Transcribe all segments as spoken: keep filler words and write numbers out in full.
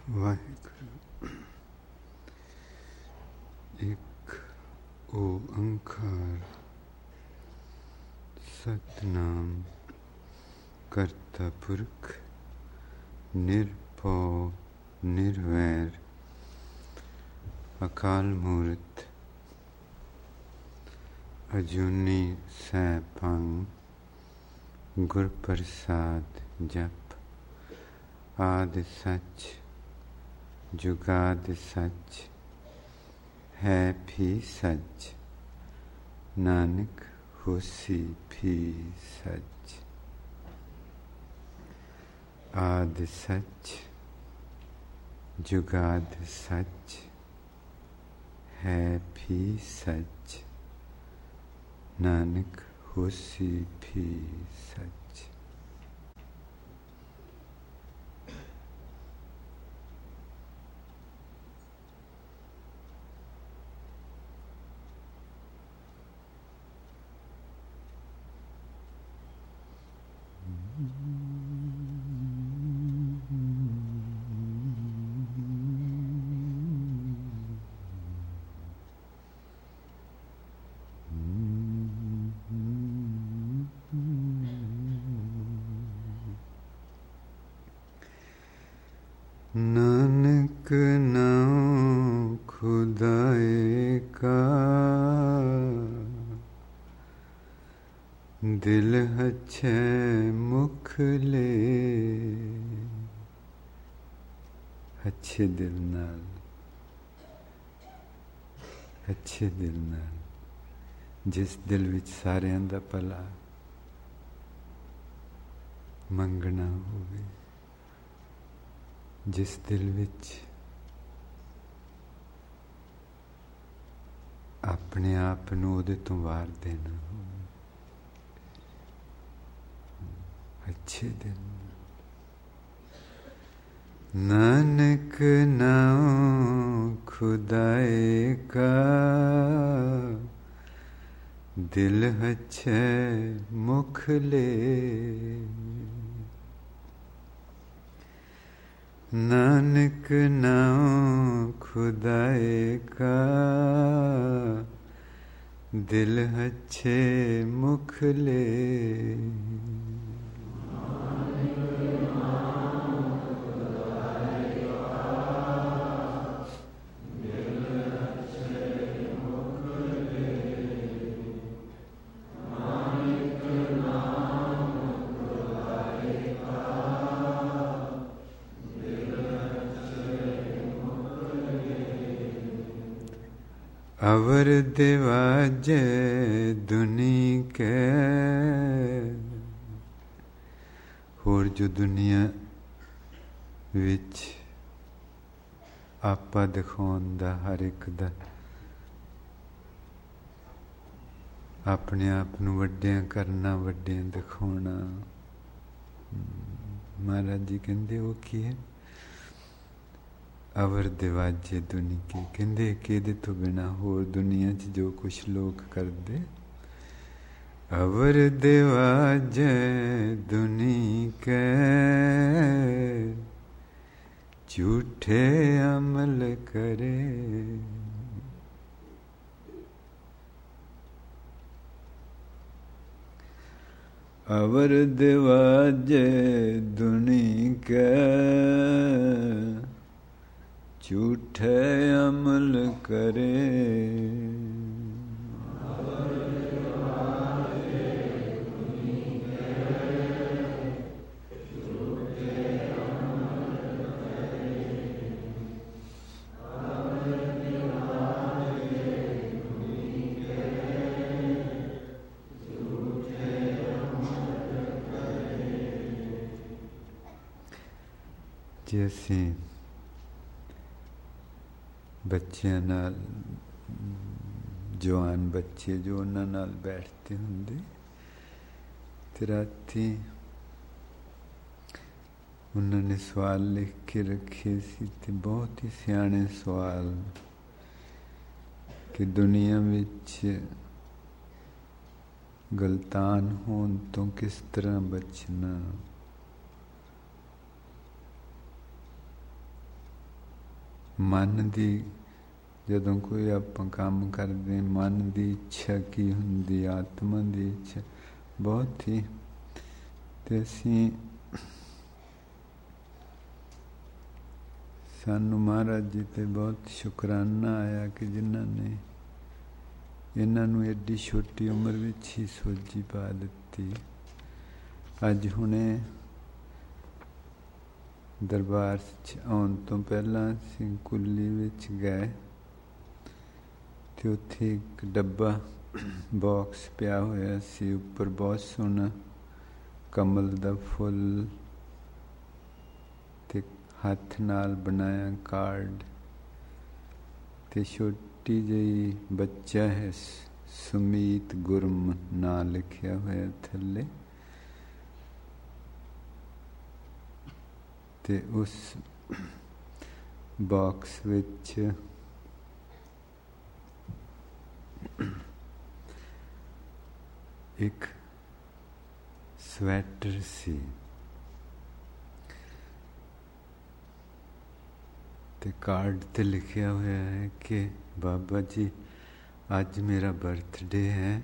वाहिगुरु। एक ओंकार सतनाम करता पुरख निरभौ निर्वैर अकाल मूर्त अजूनी सैभं गुर प्रसाद जप। आदि सच जुगादि सच है भी सच, नानक होसी भी सच। आदि सच जुगादि सच है भी सच, नानक होसी भी सच। नानक नाम खुदाए का, दिल अच्छे मुख ले। अच्छे दिल नाल, अच्छे दिल नाल, जिस दिल विच सारिਆਂ ਦਾ ਭਲਾ ਮੰਗਣਾ ਹੋਵੇ, जिस दिल विच अपने आप नूं उहदे तों वार देना हो, अच्छे दिल। नानक नाम खुदाए का, दिल अच्छे मुख ले। नानक नाम खुदाए का, दिल अच्छे मुख ले। अवर दिवाजे दुनी के, होर जो दुनिया विच आपा दिखाउण दा हर एक दा अपने आप नूं वड्डियां करना, वड्डियां दिखाउणा। महाराज जी कहंदे वो की है? अवर दिवाजे दुनी के, कहंदे कि इहदे तो बिना होर दुनिया च जो कुछ लोग करदे। अवर दिवाजे दुनी के, झूठे अमल करे। अवर दिवाजे दुनी के, झूठे अमल करे। जे असीं बच्चियां नाल, जवान बच्चे जो उन्हां नाल बैठते हुंदे, ते राती उन्हां ने सवाल लिख के रखे सी, ते बहुत ही सियाणे सवाल कि दुनिया विच गलतान होण तो किस तरह बचना। ਮਨ ਦੀ ਜਦੋਂ ਕੋਈ ਆਪਾਂ ਕੰਮ ਕਰਦੇ, ਮਨ ਦੀ ਇੱਛਾ ਕੀ ਹੁੰਦੀ, ਆਤਮਾ ਦੀ ਇੱਛਾ ਬਹੁਤ ਹੀ। ਤੇ ਅਸੀਂ ਸਾਨੂੰ ਮਹਾਰਾਜ ਜੀ ਤੇ ਬਹੁਤ ਸ਼ੁਕਰਾਨਾ ਆਇਆ ਕਿ ਜਿਨ੍ਹਾਂ ਨੇ ਇਹਨਾਂ ਨੂੰ ਐਡੀ ਛੋਟੀ ਉਮਰ ਵਿੱਚ ਹੀ ਸੋਝੀ ਪਾ ਦਿੱਤੀ। ਅੱਜ ਹੁਣੇ ਦਰਬਾਰ 'ਚ ਆਉਣ ਤੋਂ ਪਹਿਲਾਂ ਅਸੀਂ ਕੁੱਲੀ ਵਿੱਚ ਗਏ ਤੇ ਉੱਥੇ ਇੱਕ ਡੱਬਾ ਬਾਕਸ ਪਿਆ ਹੋਇਆ ਸੀ, ਉੱਪਰ ਬਹੁਤ ਸੋਹਣਾ ਕਮਲ ਦਾ ਫੁੱਲ ਤੇ ਹੱਥ ਨਾਲ ਬਣਾਇਆ ਕਾਰਡ ਤੇ ਛੋਟੀ ਜਿਹੀ ਬੱਚਾ ਹੈ, ਸੁਮੀਤ ਗੁਰਮ ਨਾਂ ਲਿਖਿਆ ਹੋਇਆ ਥੱਲੇ। ਤੇ ਉਸ ਬਾਕਸ ਵਿੱਚ ਇੱਕ ਸਵੈਟਰ ਸੀ ਤੇ ਕਾਰਡ ਤੇ ਲਿਖਿਆ ਹੋਇਆ ਹੈ ਕਿ ਬਾਬਾ ਜੀ ਅੱਜ ਮੇਰਾ ਬਰਥਡੇ ਹੈ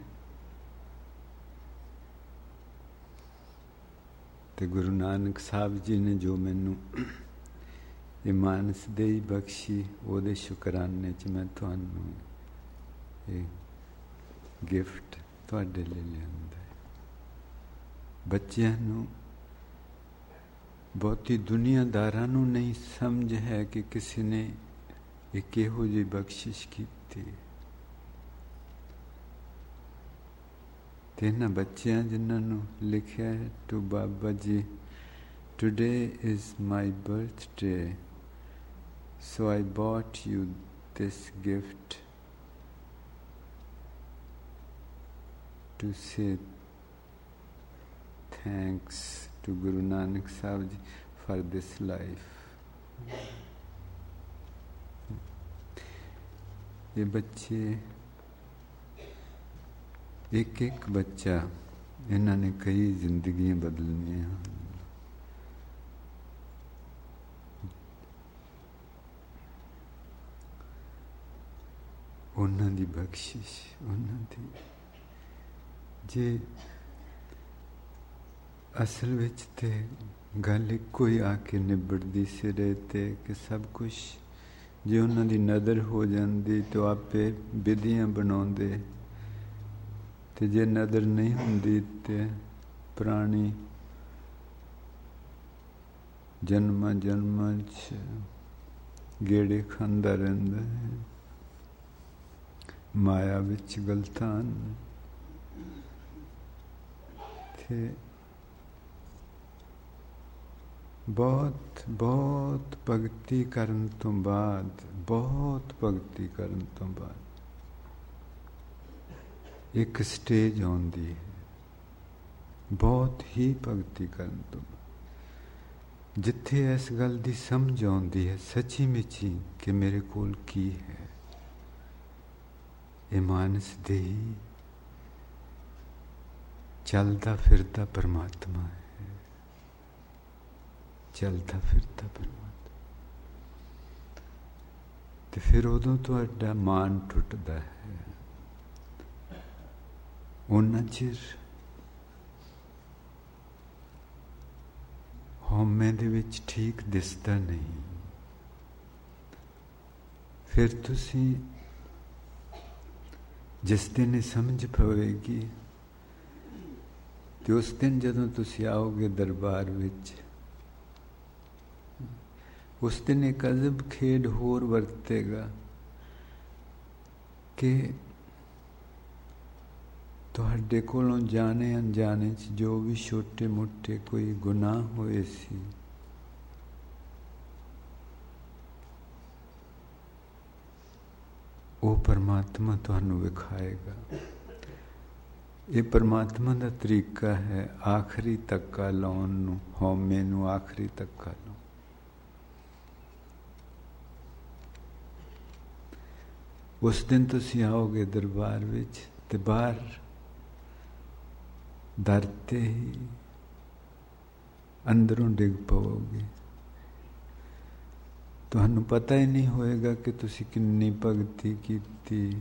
ਤੇ ਗੁਰੂ ਨਾਨਕ ਸਾਹਿਬ ਜੀ ਨੇ ਜੋ ਮੈਨੂੰ ਇਹ ਮਾਨਸਦੇਹੀ ਬਖਸ਼ੀ, ਉਹਦੇ ਸ਼ੁਕਰਾਨੇ 'ਚ ਮੈਂ ਤੁਹਾਨੂੰ ਇਹ ਗਿਫਟ ਤੁਹਾਡੇ ਲਈ ਲਿਆਂਦਾ ਹੈ। ਬੱਚਿਆਂ ਨੂੰ, ਬਹੁਤੀ ਦੁਨੀਆਦਾਰਾਂ ਨੂੰ ਨਹੀਂ ਸਮਝ ਹੈ ਕਿ ਕਿਸੇ ਨੇ ਇਹ ਕਿਹੋ ਜਿਹੀ ਬਖਸ਼ਿਸ਼ ਕੀਤੀ। ਤੇ ਇਹਨਾਂ ਬੱਚਿਆਂ ਜਿਨ੍ਹਾਂ ਨੂੰ ਲਿਖਿਆ ਹੈ, to Baba ji, today is my birthday, so I bought you this gift to say thanks to Guru Nanak Sahib Ji for this life. ये बच्चे एक एक बच्चा, इन्होंने कई जिंदगियां बदलनी हैं। उन्हां दी बख्शिश, उन्हां दी जे असल विच ते गल इक्को ही आके निबड़दी सिरे ते कि सब कुछ जे उन्हां दी नज़र हो जाती तो आपे विधियां बनाउंदे, ते जे नज़र नहीं हुंदी ते पुरानी जन्मां जन्मां च गेड़े खांदा रहिंदा है, माया विच गलतान। थे बहुत बहुत भगती करन तो बाद, बहुत भगती करन तो बाद एक स्टेज आउंदी है, बहुत ही भगती करन तो बाद, जिथे इस गल दी समझ आउंदी है सच्ची मुची कि मेरे कोल की है। ये मानस देही चलता फिरता परमात्मा है, चलता फिरता परमात्मा। तो फिर उदों तुहाडा मान टुटदा है, उन्ना चिर हौमे दे विच ठीक दिसदा नहीं। फिर तुसी जिस दिन समझ पवेगी तो उस दिन जदों तुसी आओगे दरबार विच, उस दिन एक अजब खेड होर वरतेगा कि तुहाडे कोलों जाने अनजाने च जो भी छोटे मोटे कोई गुनाह होए सी, वो परमात्मा तुहानू विखाएगा। ये परमात्मा का तरीका है आखिरी धक्का लाउण नूं, हौमे नूं आखिरी धक्का लाउण। उस दिन तुसीं आओगे दरबार विच ते बाहर दर ते ही अंदरों डिग पवोगे। ਤੁਹਾਨੂੰ ਪਤਾ ਹੀ ਨਹੀਂ ਹੋਏਗਾ ਕਿ ਤੁਸੀਂ ਕਿੰਨੀ ਭਗਤੀ ਕੀਤੀ।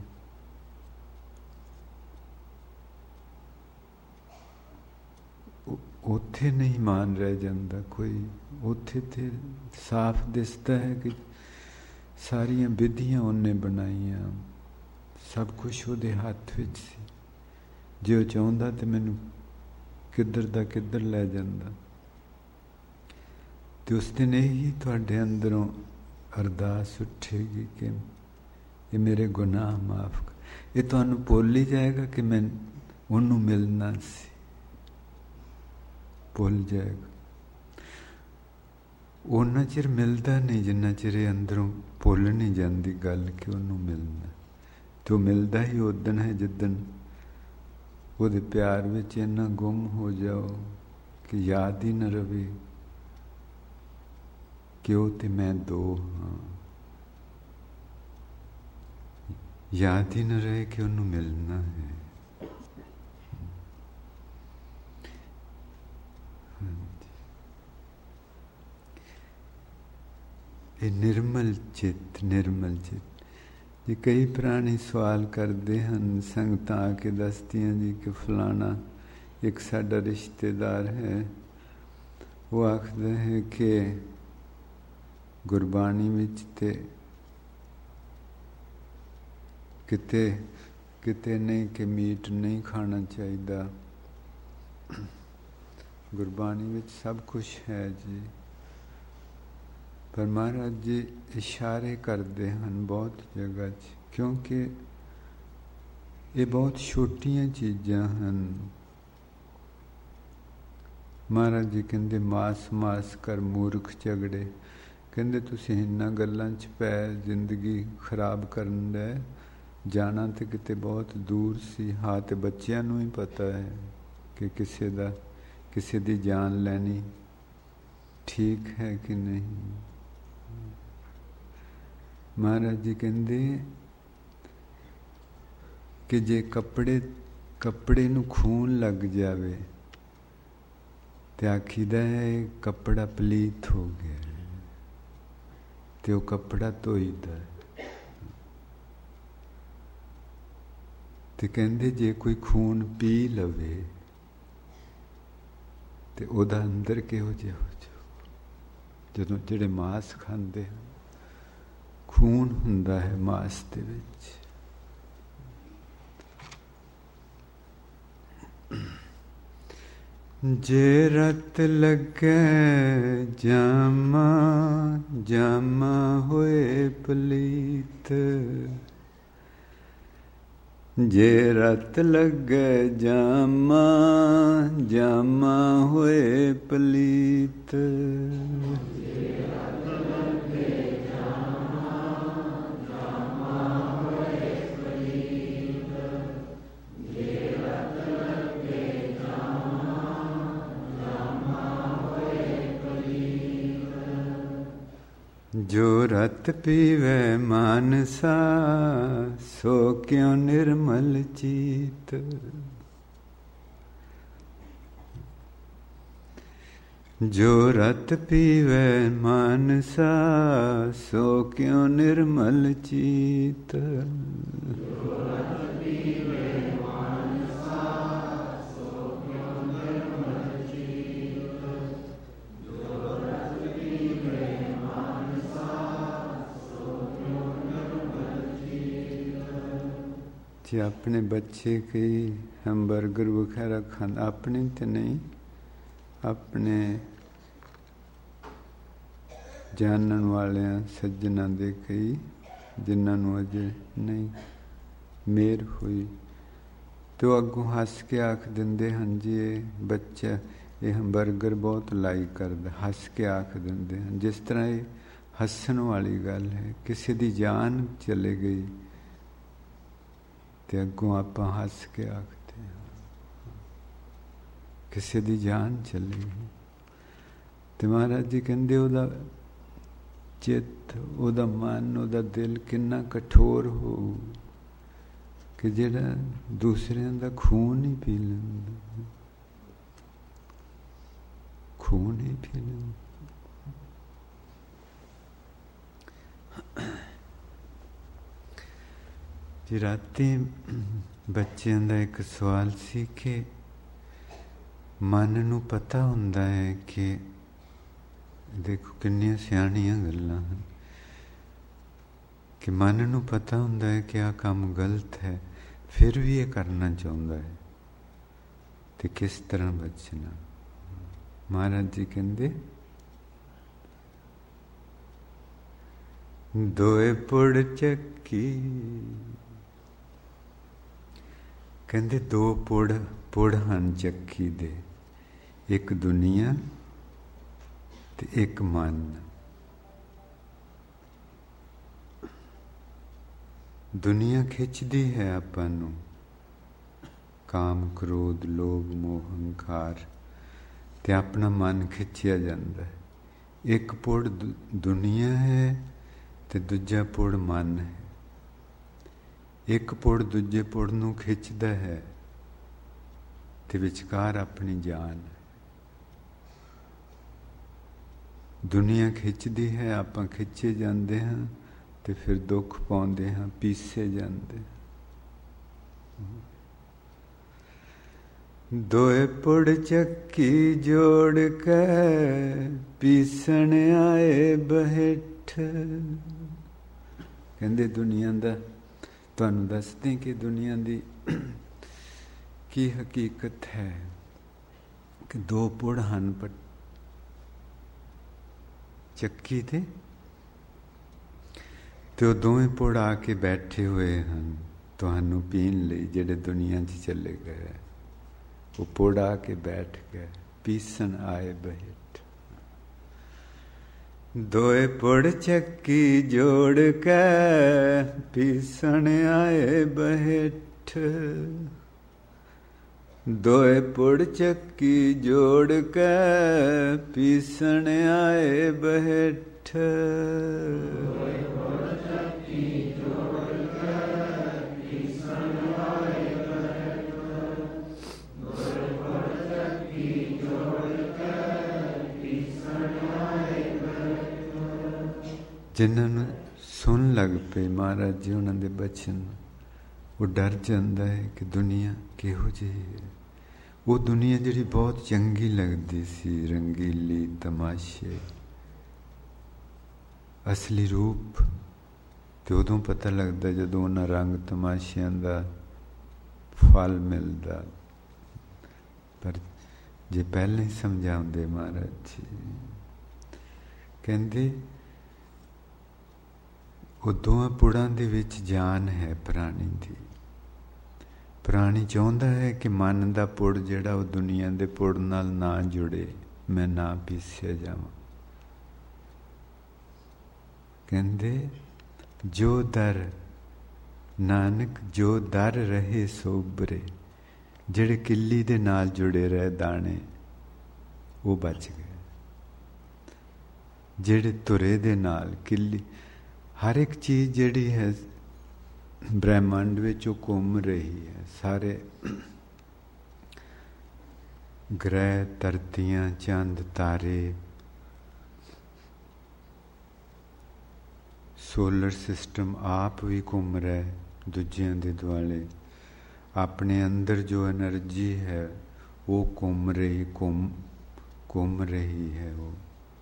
ਉੱਥੇ ਨਹੀਂ ਮਾਨ ਰਹਿ ਜਾਂਦਾ ਕੋਈ, ਉੱਥੇ ਤੇ ਸਾਫ਼ ਦਿਸਦਾ ਹੈ ਕਿ ਸਾਰੀਆਂ ਵਿਧੀਆਂ ਉਹਨੇ ਬਣਾਈਆਂ, ਸਭ ਕੁਛ ਉਹਦੇ ਹੱਥ ਵਿੱਚ ਸੀ। ਜੇ ਉਹ ਚਾਹੁੰਦਾ ਤੇ ਮੈਨੂੰ ਕਿੱਧਰ ਦਾ ਕਿੱਧਰ ਲੈ ਜਾਂਦਾ। ਤੇ ਉਸ ਦਿਨ ਇਹੀ ਤੁਹਾਡੇ ਅੰਦਰੋਂ ਅਰਦਾਸ ਉੱਠੇਗੀ ਕਿ ਇਹ ਮੇਰੇ ਗੁਨਾਹ ਮਾਫ਼ ਕਰ। ਇਹ ਤੁਹਾਨੂੰ ਭੁੱਲ ਹੀ ਜਾਏਗਾ ਕਿ ਮੈਂ ਉਹਨੂੰ ਮਿਲਣਾ ਸੀ, ਭੁੱਲ ਜਾਏਗਾ। ਉਹਨਾਂ ਚਿਰ ਮਿਲਦਾ ਨਹੀਂ ਜਿੰਨਾ ਚਿਰ ਇਹ ਅੰਦਰੋਂ ਭੁੱਲ ਨਹੀਂ ਜਾਂਦੀ ਗੱਲ ਕਿ ਉਹਨੂੰ ਮਿਲਣਾ। ਤੇ ਉਹ ਮਿਲਦਾ ਹੀ ਉਦਣ ਹੈ ਜਿੱਦਣ ਉਹਦੇ ਪਿਆਰ ਵਿੱਚ ਇੰਨਾ ਗੁੰਮ ਹੋ ਜਾਓ ਕਿ ਯਾਦ ਹੀ ਨਾ ਰਵੇ ਕਿ ਉਹ ਤੇ ਮੈਂ ਦੋ ਹਾਂ। ਯਾਦ ਹੀ ਨਾ ਰਹੇ ਕਿ ਉਹਨੂੰ ਮਿਲਣਾ ਹੈ। ਇਹ ਨਿਰਮਲ ਚਿੱਤ, ਨਿਰਮਲ ਚਿੱਤ। ਜੀ ਕਈ ਪ੍ਰਾਣੀ ਸਵਾਲ ਕਰਦੇ ਹਨ, ਸੰਗਤਾਂ ਆ ਕੇ ਦੱਸਦੀਆਂ ਜੀ ਕਿ ਫਲਾਣਾ ਇੱਕ ਸਾਡਾ ਰਿਸ਼ਤੇਦਾਰ ਹੈ, ਉਹ ਆਖਦਾ ਹੈ ਕਿ ਗੁਰਬਾਣੀ ਵਿੱਚ ਤੇ ਕਿਤੇ ਕਿਤੇ ਨਹੀਂ ਕਿ ਮੀਟ ਨਹੀਂ ਖਾਣਾ ਚਾਹੀਦਾ, ਗੁਰਬਾਣੀ ਵਿੱਚ ਸਭ ਕੁਛ ਹੈ ਜੀ। ਪਰ ਮਹਾਰਾਜ ਜੀ ਇਸ਼ਾਰੇ ਕਰਦੇ ਹਨ ਬਹੁਤ ਜਗ੍ਹਾ 'ਚ, ਕਿਉਂਕਿ ਇਹ ਬਹੁਤ ਛੋਟੀਆਂ ਚੀਜ਼ਾਂ ਹਨ। ਮਹਾਰਾਜ ਜੀ ਕਹਿੰਦੇ ਮਾਸ ਮਾਸ ਕਰ ਮੂਰਖ ਝਗੜੇ। ਕਹਿੰਦੇ ਤੁਸੀਂ ਇਹਨਾਂ ਗੱਲਾਂ 'ਚ ਪੈ ਜ਼ਿੰਦਗੀ ਖਰਾਬ ਕਰਨ ਦਾ ਜਾਣਾ ਤੇ ਕਿਤੇ ਬਹੁਤ ਦੂਰ ਸੀ। ਹਾਂ ਤੇ ਬੱਚਿਆਂ ਨੂੰ ਹੀ ਪਤਾ ਹੈ ਕਿ ਕਿਸੇ ਦਾ ਕਿਸੇ ਦੀ ਜਾਨ ਲੈਣੀ ਠੀਕ ਹੈ ਕਿ ਨਹੀਂ। ਮਹਾਰਾਜ ਜੀ ਕਹਿੰਦੇ ਕਿ ਜੇ ਕੱਪੜੇ ਕੱਪੜੇ ਨੂੰ ਖੂਨ ਲੱਗ ਜਾਵੇ ਤੇ ਆਖੀਦਾ ਹੈ ਕੱਪੜਾ ਪਲੀਤ ਹੋ ਗਿਆ ਤੇ ਉਹ ਕੱਪੜਾ ਧੋਈਦਾ। ਤੇ ਕਹਿੰਦੇ ਜੇ ਕੋਈ ਖੂਨ ਪੀ ਲਵੇ ਤੇ ਉਹਦਾ ਅੰਦਰ ਕਿਹੋ ਜਿਹਾ ਹੋ ਜਾਊ। ਜਦੋਂ ਜਿਹੜੇ ਮਾਸ ਖਾਂਦੇ ਹਨ, ਖੂਨ ਹੁੰਦਾ ਹੈ ਮਾਸ ਦੇ ਵਿੱਚ। ਜੇ ਰਤ ਲੱਗੇ ਜਾਮਾ ਜਾਮਾ ਹੋਏ ਪਲੀਤ, ਜੇ ਰਤ ਲੱਗੇ ਜਾਮਾ ਜਾਮਾ ਹੋਏ ਪਲੀਤ, ਜੋ ਰਤ ਪੀਵੇ ਮਾਨਸਾ ਸੋ ਕਿਉ ਨਿਰਮਲ ਚੀਤ। ਜੋ ਰਤ ਪੀਵੇ ਮਾਨਸਾ ਸੋ ਕਿਉ ਨਿਰਮਲ ਚੀਤ। अपने बच्चे कई हम बर्गर वगैरह खान, अपने तो नहीं, अपने जानन वाले सज्जना दे कई जिन्होंने अजे नहीं मेर हुई तो अगों हस के आख देंदे हन जी ये बच्चा ये हम बर्गर बहुत लाइक करदा, हस के आख देंदे हन। जिस तरह ये हसन वाली गल है, किसी दी जान चले गई ਤੇ ਅੱਗੋਂ ਆਪਾਂ ਹੱਸ ਕੇ ਆਖਦੇ ਹਾਂ ਕਿਸੇ ਦੀ ਜਾਨ ਚਲੀ ਗਈ। ਤੇ ਮਹਾਰਾਜ ਜੀ ਕਹਿੰਦੇ ਉਹਦਾ ਚਿੱਤ, ਉਹਦਾ ਮਨ, ਉਹਦਾ ਦਿਲ ਕਿੰਨਾ ਕਠੋਰ ਹੋਊ ਕਿ ਜਿਹੜਾ ਦੂਸਰਿਆਂ ਦਾ ਖੂਨ ਹੀ ਪੀ ਲੈਂਦਾ, ਖੂਨ ਹੀ ਪੀ ਲੈਂਦਾ। ਜੀ ਰਾਤੀ ਬੱਚਿਆਂ ਦਾ ਇੱਕ ਸਵਾਲ ਸੀ ਕਿ ਮਨ ਨੂੰ ਪਤਾ ਹੁੰਦਾ ਹੈ ਕਿ, ਦੇਖੋ ਕਿੰਨੀਆਂ ਸਿਆਣੀਆਂ ਗੱਲਾਂ ਹਨ, ਕਿ ਮਨ ਨੂੰ ਪਤਾ ਹੁੰਦਾ ਹੈ ਕਿ ਆਹ ਕੰਮ ਗਲਤ ਹੈ, ਫਿਰ ਵੀ ਇਹ ਕਰਨਾ ਚਾਹੁੰਦਾ ਹੈ, ਤੇ ਕਿਸ ਤਰ੍ਹਾਂ ਬਚਣਾ। ਮਹਾਰਾਜ ਜੀ ਕਹਿੰਦੇ ਦੋਏ ਪੁੜ ਚੱਕੀ, ਕਹਿੰਦੇ ਦੋ ਪੁੜ ਪੁੜ ਹਨ ਚੱਕੀ ਦੇ, ਇੱਕ ਦੁਨੀਆ ਤੇ ਇੱਕ ਮਨ। ਦੁਨੀਆ ਖਿੱਚਦੀ ਹੈ ਆਪਾਂ ਨੂੰ, ਕਾਮ ਕ੍ਰੋਧ ਲੋਭ ਮੋਹ ਹੰਕਾਰ, ਤੇ ਆਪਣਾ ਮਨ ਖਿੱਚਿਆ ਜਾਂਦਾ ਹੈ। ਇੱਕ ਪੁੜ ਦੁਨੀਆ ਹੈ ਤੇ ਦੂਜਾ ਪੁੜ ਮਨ ਹੈ। ਇੱਕ ਪੁੜ ਦੂਜੇ ਪੁੜ ਨੂੰ ਖਿੱਚਦਾ ਹੈ ਤੇ ਵਿਚਕਾਰ ਆਪਣੀ ਜਾਨ ਹੈ। ਦੁਨੀਆ ਖਿੱਚਦੀ ਹੈ, ਆਪਾਂ ਖਿੱਚੇ ਜਾਂਦੇ ਹਾਂ ਤੇ ਫਿਰ ਦੁੱਖ ਪਾਉਂਦੇ ਹਾਂ, ਪੀਸੇ ਜਾਂਦੇ। ਦੋਏ ਪੁੜ ਚੱਕੀ ਜੋੜ ਕੇ ਪੀਸਣ ਆਏ ਬਹਿਠ। ਕਹਿੰਦੇ ਦੁਨੀਆ ਦਾ, ਤੁਹਾਨੂੰ ਦੱਸਦੇ ਕਿ ਦੁਨੀਆ ਦੀ ਕੀ ਹਕੀਕਤ ਹੈ, ਕਿ ਦੋ ਪੁੜ ਹਨ ਪਰ ਚੱਕੀ ਤੇ, ਤੇ ਉਹ ਦੋਵੇਂ ਪੁੜ ਆ ਕੇ ਬੈਠੇ ਹੋਏ ਹਨ ਤੁਹਾਨੂੰ ਪੀਣ ਲਈ, ਜਿਹੜੇ ਦੁਨੀਆ 'ਚ ਚਲੇ ਗਏ। ਉਹ ਪੁੜ ਆ ਕੇ ਬੈਠ ਗਏ, ਪੀਸਣ ਆਏ ਬਹਿਠ। ਦੋਏ ਪੁੜ ਚੱਕੀ ਜੋੜ ਕੇ ਪੀਸਣ ਆਏ ਬਹਿਠ। ਦੋਏ ਪੁੜ ਚੱਕੀ ਜੋੜ ਕੇ ਪੀਸਣ ਆਏ ਬਹਿਠ। ਦੋਏ ਪੁੜ ਚੱਕੀ ਜੋੜ ਕੇ ਪੀਸਣ ਆਏ ਬਹਿਠ। ਦੋਏ ਪੁੜ ਚੱਕੀ ਜੋੜ ਕੇ ਪੀਸਣ ਆਏ ਬਹਿਠ। ਜਿਨ੍ਹਾਂ ਨੂੰ ਸੁਣ ਲੱਗ ਪਏ ਮਹਾਰਾਜ ਜੀ ਉਹਨਾਂ ਦੇ ਬਚਨ, ਉਹ ਡਰ ਜਾਂਦਾ ਹੈ ਕਿ ਦੁਨੀਆ ਕਿਹੋ ਜਿਹੀ ਹੈ। ਉਹ ਦੁਨੀਆ ਜਿਹੜੀ ਬਹੁਤ ਚੰਗੀ ਲੱਗਦੀ ਸੀ, ਰੰਗੀਲੀ, ਤਮਾਸ਼ੇ, ਅਸਲੀ ਰੂਪ ਤੇ ਉਦੋਂ ਪਤਾ ਲੱਗਦਾ ਜਦੋਂ ਉਹਨਾਂ ਰੰਗ ਤਮਾਸ਼ਿਆਂ ਦਾ ਫਲ ਮਿਲਦਾ। ਪਰ ਜੇ ਪਹਿਲਾਂ ਹੀ ਸਮਝਾਉਂਦੇ ਮਹਾਰਾਜ ਜੀ, ਕਹਿੰਦੇ ਉਹ ਦੋਹਾਂ ਪੁੜਾਂ ਦੇ ਵਿੱਚ ਜਾਨ ਹੈ ਪ੍ਰਾਣੀ ਦੀ। ਪ੍ਰਾਣੀ ਚਾਹੁੰਦਾ ਹੈ ਕਿ ਮਨ ਦਾ ਪੁੜ ਜਿਹੜਾ ਉਹ ਦੁਨੀਆ ਦੇ ਪੁੜ ਨਾਲ ਨਾ ਜੁੜੇ, ਮੈਂ ਨਾ ਪੀਸਿਆ ਜਾਵਾਂ। ਕਹਿੰਦੇ ਜੋ ਦਰ ਨਾਨਕ ਜੋ ਦਰ ਰਹੇ ਸੋਬਰੇ, ਜਿਹੜੇ ਕਿੱਲੀ ਦੇ ਨਾਲ ਜੁੜੇ ਰਹੇ ਦਾਣੇ ਉਹ ਬਚ ਗਏ। ਜਿਹੜੇ ਤੁਰੇ ਦੇ ਨਾਲ ਕਿੱਲੀ, ਹਰ ਇੱਕ ਚੀਜ਼ ਜਿਹੜੀ ਹੈ ਬ੍ਰਹਿਮੰਡ ਵਿੱਚ ਉਹ ਘੁੰਮ ਰਹੀ ਹੈ। ਸਾਰੇ ਗ੍ਰਹਿ, ਧਰਤੀਆਂ, ਚੰਦ, ਤਾਰੇ, ਸੋਲਰ ਸਿਸਟਮ ਆਪ ਵੀ ਘੁੰਮ ਰਿਹਾ ਦੂਜਿਆਂ ਦੇ ਦੁਆਲੇ। ਆਪਣੇ ਅੰਦਰ ਜੋ ਐਨਰਜੀ ਹੈ ਉਹ ਘੁੰਮ ਰਹੀ ਘੁੰਮ ਘੁੰਮ ਰਹੀ ਹੈ ਉਹ।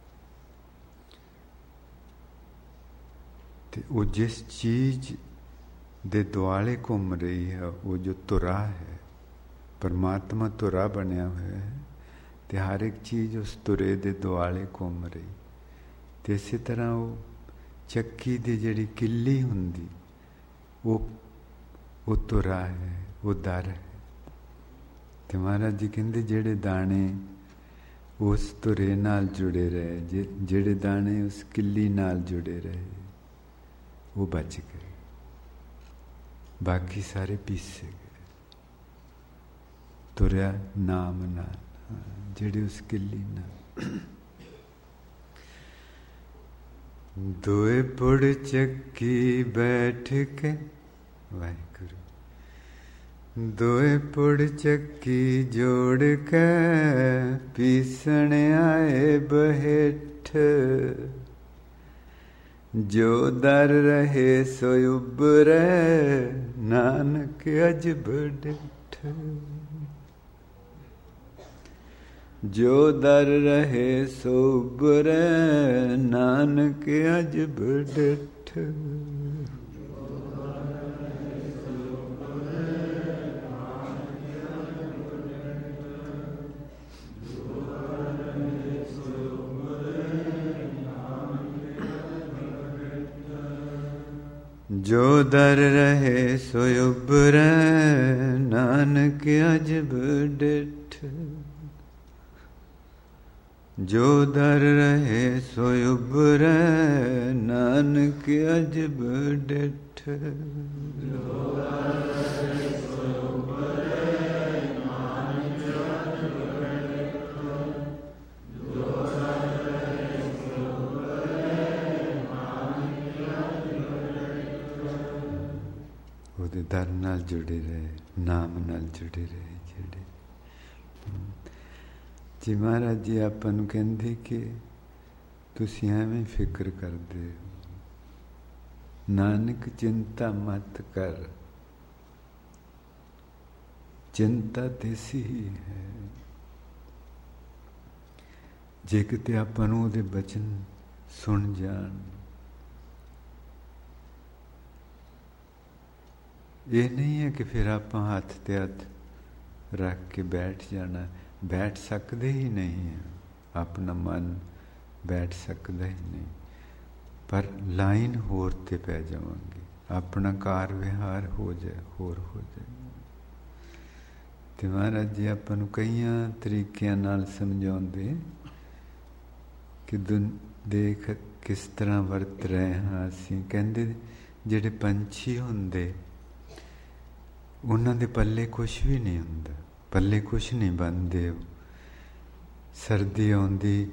ਤੇ ਉਹ ਜਿਸ ਚੀਜ਼ ਦੇ ਦੁਆਲੇ ਘੁੰਮ ਰਹੀ ਹੈ ਉਹ ਜੋ ਤੁਰਾ ਹੈ, ਪਰਮਾਤਮਾ ਤੁਰਾ ਬਣਿਆ ਹੋਇਆ ਹੈ, ਤੇ ਹਰ ਇੱਕ ਚੀਜ਼ ਉਸ ਤੁਰੇ ਦੇ ਦੁਆਲੇ ਘੁੰਮ ਰਹੀ। ਤੇ ਇਸੇ ਤਰ੍ਹਾਂ ਉਹ ਚੱਕੀ ਦੀ ਜਿਹੜੀ ਕਿੱਲੀ ਹੁੰਦੀ ਉਹ ਉਹ ਤੁਰਾ ਹੈ, ਉਹ ਦਰ ਹੈ। ਤੇ ਮਹਾਰਾਜ ਜੀ ਕਹਿੰਦੇ ਜਿਹੜੇ ਦਾਣੇ ਉਸ ਤੁਰੇ ਨਾਲ ਜੁੜੇ ਰਹੇ, ਜਿਹੜੇ ਦਾਣੇ ਉਸ ਕਿੱਲੀ ਨਾਲ ਜੁੜੇ ਰਹੇ, ਉਹ ਬਚ ਗਏ, ਬਾਕੀ ਸਾਰੇ ਪੀਸੇ ਗਏ। ਤੁਰਿਆ ਨਾਮ ਨਾਲ, ਜਿਹੜੇ ਉਸ ਕਿੱਲੀ ਨਾਲ। ਦੋਏ ਪੁੜ ਚੱਕੀ ਬੈਠ ਕੇ, ਵਾਹਿਗੁਰੂ, ਦੋਏ ਪੁੜ ਚੱਕੀ ਜੋੜ ਕੇ ਪੀਸਣ ਆਏ ਬਹਿਠ। जो दर रहे सो उबरै, नानक अजब डिठ। जो दर रहे सो उबरै, नानक अजब डिठ। जो दर रहे सो उबरै, नानक अजब डिठ। जो दर रहे सो उबरै, नानक अजब डिठ। ਉਹਦੇ ਦਰ ਨਾਲ ਜੁੜੇ ਰਹੇ, ਨਾਮ ਨਾਲ ਜੁੜੇ ਰਹੇ ਜਿਹੜੇ। ਜੀ ਮਹਾਰਾਜ ਜੀ ਆਪਾਂ ਨੂੰ ਕਹਿੰਦੇ ਕਿ ਤੁਸੀਂ ਐਵੇਂ ਫਿਕਰ ਕਰਦੇ ਹੋ, ਨਾਨਕ ਚਿੰਤਾ ਮਤ ਕਰ। ਚਿੰਤਾ ਤੈਸੀ ਹੀ ਹੈ। ਜੇ ਕਿਤੇ ਆਪਾਂ ਨੂੰ ਉਹਦੇ ਬਚਨ ਸੁਣ ਜਾਣ, ਇਹ ਨਹੀਂ ਹੈ ਕਿ ਫਿਰ ਆਪਾਂ ਹੱਥ ਤੇ ਹੱਥ ਰੱਖ ਕੇ ਬੈਠ ਜਾਣਾ। ਬੈਠ ਸਕਦੇ ਹੀ ਨਹੀਂ ਹੈ, ਆਪਣਾ ਮਨ ਬੈਠ ਸਕਦਾ ਹੀ ਨਹੀਂ। ਪਰ ਲਾਈਨ ਹੋਰ ਤੇ ਪੈ ਜਾਵਾਂਗੇ, ਆਪਣਾ ਕਾਰ ਵਿਹਾਰ ਹੋ ਜਾਏ, ਹੋਰ ਹੋ ਜਾਏ। ਤੇ ਮਹਾਰਾਜ ਜੀ ਆਪਾਂ ਨੂੰ ਕਈਆਂ ਤਰੀਕਿਆਂ ਨਾਲ ਸਮਝਾਉਂਦੇ ਕਿ ਦੇਖ ਕਿਸ ਤਰ੍ਹਾਂ ਵਰਤ ਰਹੇ ਹਾਂ ਅਸੀਂ। ਕਹਿੰਦੇ ਜਿਹੜੇ ਪੰਛੀ ਹੁੰਦੇ, ਉਹਨਾਂ ਦੇ ਪੱਲੇ ਕੁਛ ਵੀ ਨਹੀਂ ਹੁੰਦਾ, ਪੱਲੇ ਕੁਛ ਨਹੀਂ ਬੰਨ੍ਹਦੇ। ਉਹ ਸਰਦੀ ਆਉਂਦੀ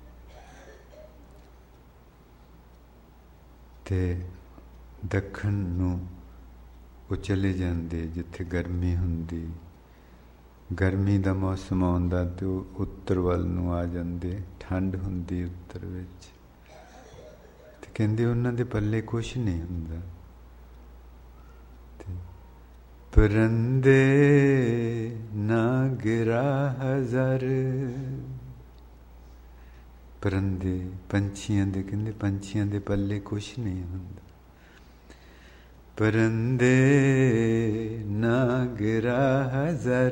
ਤੇ ਦੱਖਣ ਨੂੰ ਉਹ ਚਲੇ ਜਾਂਦੇ, ਜਿੱਥੇ ਗਰਮੀ ਹੁੰਦੀ। ਗਰਮੀ ਦਾ ਮੌਸਮ ਆਉਂਦਾ ਤੇ ਉਹ ਉੱਤਰ ਵੱਲ ਨੂੰ ਆ ਜਾਂਦੇ, ਠੰਡ ਹੁੰਦੀ ਉੱਤਰ ਵਿੱਚ। ਤੇ ਕਹਿੰਦੇ ਉਹਨਾਂ ਦੇ ਪੱਲੇ ਕੁਛ ਨਹੀਂ ਹੁੰਦਾ। ਪਰੰਦੇ ਨਾ ਗਿਰਾ ਹਜ਼ਰ। ਪਰੰਦੇ ਪੰਛੀਆਂ ਦੇ, ਕਹਿੰਦੇ ਪੰਛੀਆਂ ਦੇ ਪੱਲੇ ਕੁਛ ਨਹੀਂ ਹੁੰਦਾ। ਪਰੰਦੇ ਨਾ ਗਿਰਾ ਹਜ਼ਰ,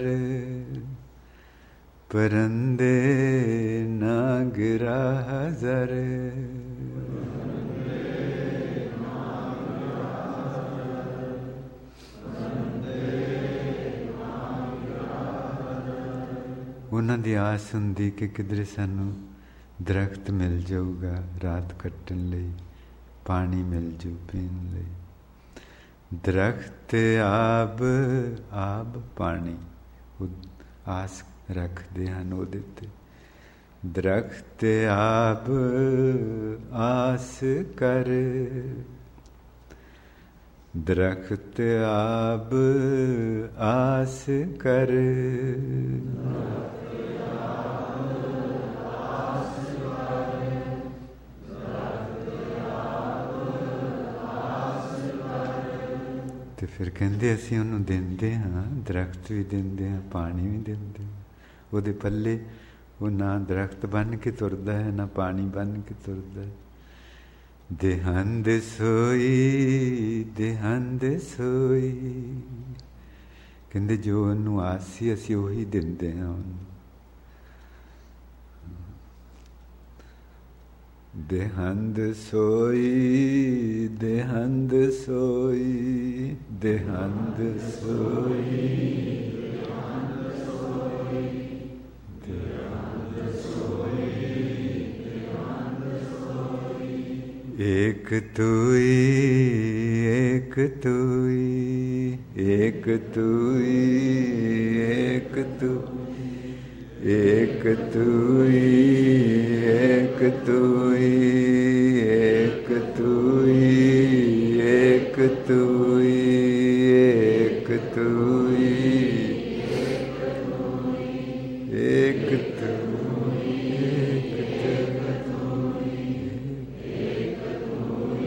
ਪਰੰਦੇ ਨਾ ਗਿਰਾ ਹਜ਼ਰ। ਉਹਨਾਂ ਦੀ ਆਸ ਹੁੰਦੀ ਕਿ ਕਿਧਰੇ ਸਾਨੂੰ ਦਰਖਤ ਮਿਲ ਜਾਊਗਾ ਰਾਤ ਕੱਟਣ ਲਈ, ਪਾਣੀ ਮਿਲ ਜੂ ਪੀਣ ਲਈ। ਦਰਖਤ ਆਬ, ਆਬ ਪਾਣੀ, ਉਹ ਆਸ ਰੱਖਦੇ ਹਨ ਉਹਦੇ ਤੇ। ਦਰਖਤ ਆਬ ਆਸ ਕਰ, ਦਰਖਤ ਆਬ ਆਸ ਕਰ। ਤੇ ਫਿਰ ਕਹਿੰਦੇ ਅਸੀਂ ਉਹਨੂੰ ਦਿੰਦੇ ਹਾਂ, ਦਰਖਤ ਵੀ ਦਿੰਦੇ ਹਾਂ, ਪਾਣੀ ਵੀ ਦਿੰਦੇ ਹਾਂ। ਉਹਦੇ ਪੱਲੇ ਉਹ ਨਾ ਦਰਖਤ ਬਣ ਕੇ ਤੁਰਦਾ ਹੈ, ਨਾ ਪਾਣੀ ਬਣ ਕੇ ਤੁਰਦਾ ਹੈ। ਦੇਹੰਦ ਸੋਈ, ਦੇਹੰਦ ਸੋਈ। ਕਹਿੰਦੇ ਜੋ ਉਹਨੂੰ ਆਸ ਸੀ ਅਸੀਂ ਉਹੀ ਦਿੰਦੇ ਹਾਂ ਉਹਨੂੰ। ਦੇਹੰਦ ਸੋਈ, ਦੇਹੰਦ ਸੋਈ, ਦੇਹੰਦ ਸੋਈ, ਦੇਹੰਦ ਸੋਈ, ਦੇਹੰਦ ਸੋਈ, ਦੇਹੰਦ ਸੋਈ। ਏਕ ਤੂਈ, ਏਕ ਤੂਈ, ਏਕ ਤੂਈ, ਏਕ ਤੂਈ, ਏਕ ਤੂਈ, ਏਕ ਤੂਈ, ਏਕ ਤੂਈ, ਏਕ ਤੂਈ, ਏਕ ਤੂਈ, ਏਕ ਤੂਈ, ਏਕ ਤੂਈ।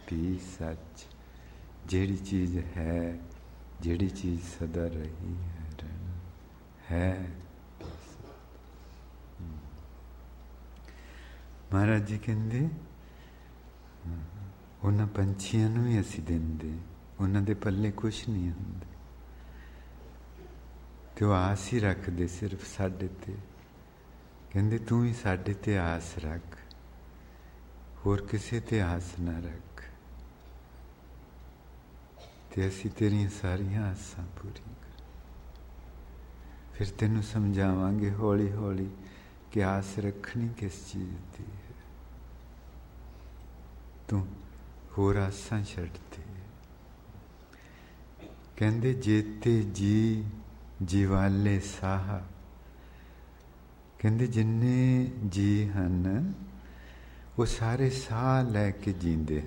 भी सच। ਜਿਹੜੀ ਚੀਜ਼ ਹੈ, ਜਿਹੜੀ ਚੀਜ਼ ਸਦਾ ਰਹੀ ਹੈ, ਰਹਿਣਾ ਹੈ। ਮਹਾਰਾਜ ਜੀ ਕਹਿੰਦੇ ਉਹਨਾਂ ਪੰਛੀਆਂ ਨੂੰ ਵੀ ਅਸੀਂ ਦਿੰਦੇ, ਉਹਨਾਂ ਦੇ ਪੱਲੇ ਕੁਛ ਨਹੀਂ ਹੁੰਦਾ, ਤੇ ਉਹ ਆਸ ਹੀ ਰੱਖਦੇ ਸਿਰਫ ਸਾਡੇ ਤੇ। ਕਹਿੰਦੇ ਤੂੰ ਵੀ ਸਾਡੇ ਤੇ ਆਸ ਰੱਖ, ਹੋਰ ਕਿਸੇ ਤੇ ਆਸ ਨਾ ਰੱਖ, ਤੇ ਅਸੀਂ ਤੇਰੀਆਂ ਸਾਰੀਆਂ ਆਸਾਂ ਪੂਰੀਆਂ ਕਰ। ਫਿਰ ਤੈਨੂੰ ਸਮਝਾਵਾਂਗੇ ਹੌਲੀ ਹੌਲੀ ਕਿ ਆਸ ਰੱਖਣੀ ਕਿਸ ਚੀਜ਼ ਦੀ ਹੈ। ਤੂੰ ਹੋਰ ਆਸਾਂ ਛੱਡਦੇ। ਕਹਿੰਦੇ ਜੇਤੇ ਜੀ ਜੀਵਾਲੇ ਸਾਹ। ਕਹਿੰਦੇ ਜਿੰਨੇ ਜੀ ਹਨ ਉਹ ਸਾਰੇ ਸਾਹ ਲੈ ਕੇ ਜੀਂਦੇ।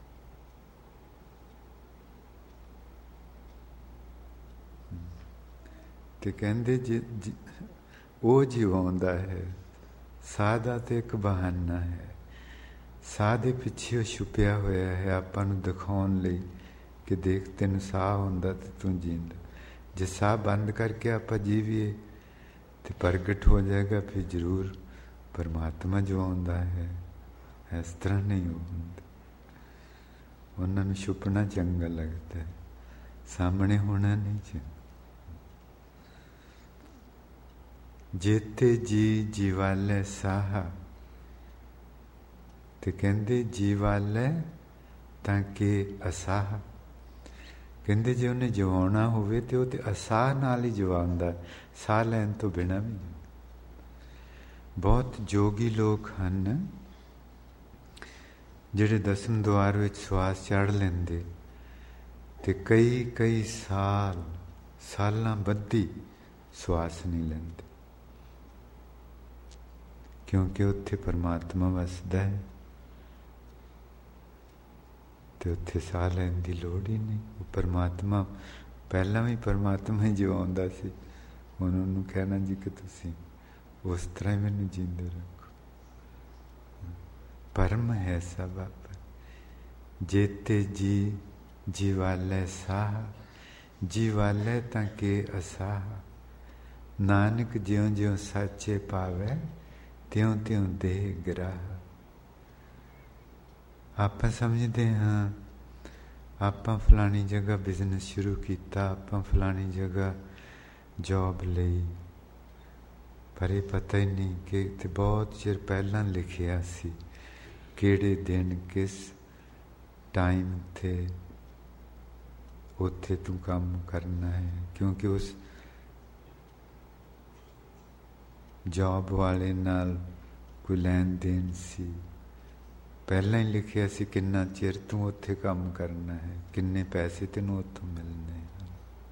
ਤੇ ਕਹਿੰਦੇ ਜੀ ਉਹ ਜਿਵਾਉਂਦਾ ਹੈ। ਸਾਹ ਦਾ ਤੇ ਇੱਕ ਬਹਾਨਾ ਹੈ, ਸਾਹ ਦੇ ਪਿੱਛੇ ਉਹ ਛੁਪਿਆ ਹੋਇਆ ਹੈ ਆਪਾਂ ਨੂੰ ਦਿਖਾਉਣ ਲਈ ਕਿ ਦੇਖ ਤੈਨੂੰ ਸਾਹ ਹੁੰਦਾ ਤੇ ਤੂੰ ਜੀਂਦਾ। ਜੇ ਸਾਹ ਬੰਦ ਕਰਕੇ ਆਪਾਂ ਜੀਵੀਏ ਤੇ ਪ੍ਰਗਟ ਹੋ ਜਾਏਗਾ ਫਿਰ ਜ਼ਰੂਰ ਪਰਮਾਤਮਾ ਜਿਵਾਉਂਦਾ ਹੈ। ਇਸ ਤਰ੍ਹਾਂ ਨਹੀਂ ਹੁੰਦਾ, ਉਹਨਾਂ ਨੂੰ ਛੁਪਣਾ ਚੰਗਾ ਲੱਗਦਾ ਹੈ, ਸਾਹਮਣੇ ਹੋਣਾ ਨਹੀਂ ਚਾਹੀਦਾ। ਜੇਤੇ ਜੀ ਜੀਵਾਲੇ ਸਾਹਾ। ਤੇ ਕਹਿੰਦੇ ਜੀਵਾਲੇ ਤਾਂ ਕਿ ਅਸਾਹ। ਕਹਿੰਦੇ ਜੇ ਉਹਨੇ ਜਵਾਉਣਾ ਹੋਵੇ ਤੇ ਉਹ ਤੇ ਅਸਾਹ ਨਾਲ ਹੀ ਜਵਾਉਂਦਾ, ਸਾਹ ਲੈਣ ਤੋਂ ਬਿਨਾਂ ਵੀ। ਬਹੁਤ ਜੋਗੀ ਲੋਕ ਹਨ ਜਿਹੜੇ ਦਸਮ ਦੁਆਰ ਵਿੱਚ ਸਵਾਸ ਚੜ੍ਹ ਲੈਂਦੇ ਤੇ ਕਈ ਕਈ ਸਾਲ ਸਾਲਾਂ ਬੱਧੀ ਸਵਾਸ ਨਹੀਂ ਲੈਂਦੇ, ਕਿਉਂਕਿ ਉੱਥੇ ਪਰਮਾਤਮਾ ਵਸਦਾ ਹੈ ਤੇ ਉੱਥੇ ਸਾਹ ਲੈਣ ਦੀ ਲੋੜ ਹੀ ਨਹੀਂ। ਉਹ ਪਰਮਾਤਮਾ ਪਹਿਲਾਂ ਵੀ ਪਰਮਾਤਮਾ ਹੀ ਜਿਵਾਉਂਦਾ ਸੀ, ਹੁਣ ਉਹਨੂੰ ਕਹਿਣਾ ਜੀ ਕਿ ਤੁਸੀਂ ਉਸ ਤਰ੍ਹਾਂ ਹੀ ਮੈਨੂੰ ਜੀਂਦੇ ਰੱਖੋ। ਪਰਮ ਹੈ ਸਭ ਆਪ। ਜੇਤੇ ਜੀ ਜੀਵਾਲੇ ਸਾਹ, ਜੀਵਾਲੇ ਤਾਂ ਕਿ ਅਸਾਹ। ਨਾਨਕ ਜਿਉਂ ਜਿਉਂ ਸਾਚੇ ਪਾਵੇ ਤਿਉਂ ਤਿਉਂ ਦੇਹ ਗ੍ਰਾਹ। ਆਪਾਂ ਸਮਝਦੇ ਹਾਂ ਆਪਾਂ ਫਲਾਣੀ ਜਗ੍ਹਾ ਬਿਜ਼ਨਸ ਸ਼ੁਰੂ ਕੀਤਾ, ਆਪਾਂ ਫਲਾਣੀ ਜਗ੍ਹਾ ਜੋਬ ਲਈ, ਪਰ ਇਹ ਪਤਾ ਹੀ ਨਹੀਂ ਕਿ ਤੇ ਬਹੁਤ ਚਿਰ ਪਹਿਲਾਂ ਲਿਖਿਆ ਸੀ ਕਿਹੜੇ ਦਿਨ ਕਿਸ ਟਾਈਮ ਤੇ ਉੱਥੇ ਤੂੰ ਕੰਮ ਕਰਨਾ ਹੈ। ਕਿਉਂਕਿ ਉਸ ਜੋਬ ਵਾਲੇ ਨਾਲ ਕੋਈ ਲੈਣ ਦੇਣ ਸੀ, ਪਹਿਲਾਂ ਹੀ ਲਿਖਿਆ ਸੀ ਕਿੰਨਾ ਚਿਰ ਤੂੰ ਉੱਥੇ ਕੰਮ ਕਰਨਾ ਹੈ, ਕਿੰਨੇ ਪੈਸੇ ਤੈਨੂੰ ਉੱਥੋਂ ਮਿਲਣੇ ਹਨ,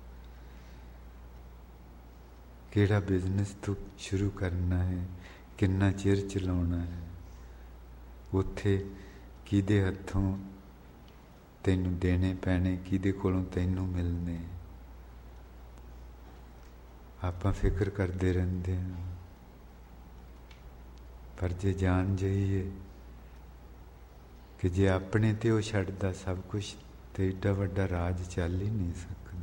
ਕਿਹੜਾ ਬਿਜ਼ਨਸ ਤੂੰ ਸ਼ੁਰੂ ਕਰਨਾ ਹੈ, ਕਿੰਨਾ ਚਿਰ ਚਲਾਉਣਾ ਹੈ, ਉੱਥੇ ਕਿਹਦੇ ਹੱਥੋਂ ਤੈਨੂੰ ਦੇਣੇ ਪੈਣੇ, ਕਿਹਦੇ ਕੋਲੋਂ ਤੈਨੂੰ ਮਿਲਣੇ। ਆਪਾਂ ਫਿਕਰ ਕਰਦੇ ਰਹਿੰਦੇ ਹਾਂ, ਪਰ ਜੇ ਜਾਣ ਜਾਈਏ ਕਿ ਜੇ ਆਪਣੇ ਤੇ ਉਹ ਛੱਡਦਾ ਸਭ ਕੁਛ ਤੇ ਏਡਾ ਵੱਡਾ ਰਾਜ ਚੱਲ ਹੀ ਨਹੀਂ ਸਕਦਾ।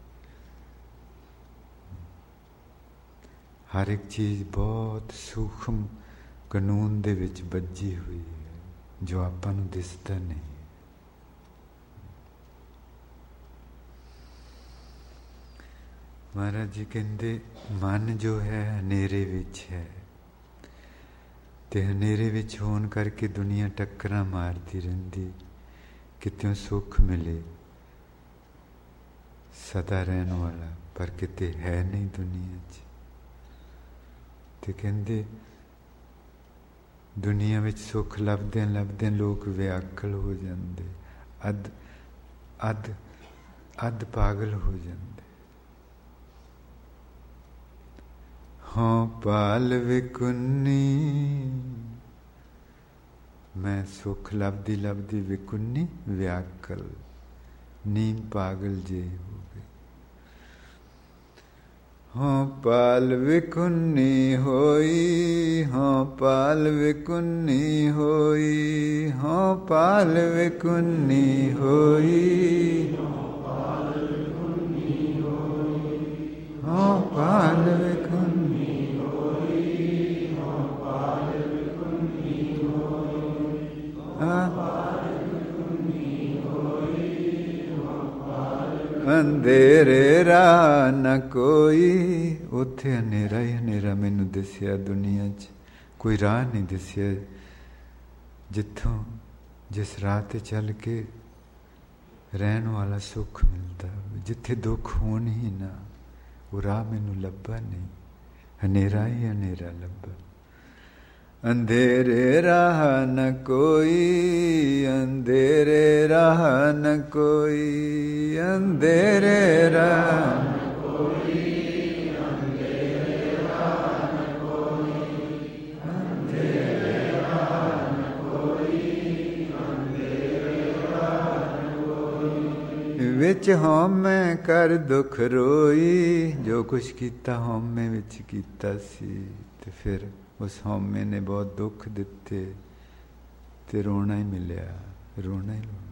ਹਰ ਇੱਕ ਚੀਜ਼ ਬਹੁਤ ਸੂਖਮ ਕਾਨੂੰਨ ਦੇ ਵਿੱਚ ਬੱਝੀ ਹੋਈ ਹੈ ਜੋ ਆਪਾਂ ਨੂੰ ਦਿਸਦਾ ਨਹੀਂ। ਮਹਾਰਾਜ ਜੀ ਕਹਿੰਦੇ ਮਨ ਜੋ ਹੈ ਹਨੇਰੇ ਵਿੱਚ ਹੈ ਤੇ ਹਨੇਰੇ ਵਿੱਚ ਹੋਣ ਕਰਕੇ ਦੁਨੀਆ ਟੱਕਰਾਂ ਮਾਰਦੀ ਰਹਿੰਦੀ, ਕਿਤਿਓਂ ਸੁੱਖ ਮਿਲੇ ਸਦਾ ਰਹਿਣ ਵਾਲਾ, ਪਰ ਕਿਤੇ ਹੈ ਨਹੀਂ ਦੁਨੀਆ 'ਚ। ਤੇ ਕਹਿੰਦੇ ਦੁਨੀਆ ਵਿੱਚ ਸੁੱਖ ਲੱਭਦਿਆਂ ਲੱਭਦਿਆਂ ਲੋਕ ਵਿਆਕਲ ਹੋ ਜਾਂਦੇ, ਅੱਧ ਅੱਧ ਅੱਧ ਪਾਗਲ ਹੋ ਜਾਂਦੇ। ਹਾਂ ਪਾਲ ਵਿਕੁੰਨੀ, ਮੈਂ ਸੁੱਖ ਲੱਭਦੀ ਲੱਭਦੀ ਵਿਕੁੰਨੀ ਵਿਆਕਲ, ਨੀਂਦ ਪਾਗਲ ਜੇ ਹੋ ਗਈ। हों पाल विकुन्नी होई, हों पाल विकुन्नी होई, हों पाल विकुन्नी होई, हों पाल विकुन्नी होई, हों पाल विकुन्नी होई, अंधेरे राह न कोई। ਉੱਥੇ ਹਨੇਰਾ ਹੀ ਹਨੇਰਾ ਮੈਨੂੰ ਦਿਸਿਆ ਦੁਨੀਆ 'ਚ, ਕੋਈ ਰਾਹ ਨਹੀਂ ਦਿਸਿਆ ਜਿੱਥੋਂ ਜਿਸ ਰਾਹ 'ਤੇ ਚੱਲ ਕੇ ਰਹਿਣ ਵਾਲਾ ਸੁੱਖ ਮਿਲਦਾ, ਜਿੱਥੇ ਦੁੱਖ ਹੋਣ ਹੀ ਨਾ, ਉਹ ਰਾਹ ਮੈਨੂੰ ਲੱਭਾ ਨਹੀਂ, ਹਨੇਰਾ ਹੀ ਹਨੇਰਾ ਲੱਭਾ। ਅੰਧੇਰੇ ਰਾਹ ਨ ਕੋਈ, ਅੰਧੇਰੇ ਰਾਹ ਨ ਕੋਈ, ਅੰਧੇਰੇ ਰਾਹ ਨ ਕੋਈ, ਵਿੱਚ ਹਉਮੈ ਕਰ ਦੁੱਖ ਰੋਈ। ਜੋ ਕੁਛ ਕੀਤਾ ਹਉਮੈ ਵਿੱਚ ਕੀਤਾ ਸੀ, ਤੇ ਫਿਰ ਉਸ ਹਉਮੈ ਨੇ ਬਹੁਤ ਦੁੱਖ ਦਿੱਤੇ, ਤੇ ਰੋਣਾ ਹੀ ਮਿਲਿਆ, ਰੋਣਾ ਹੀ ਰੋਣਾ।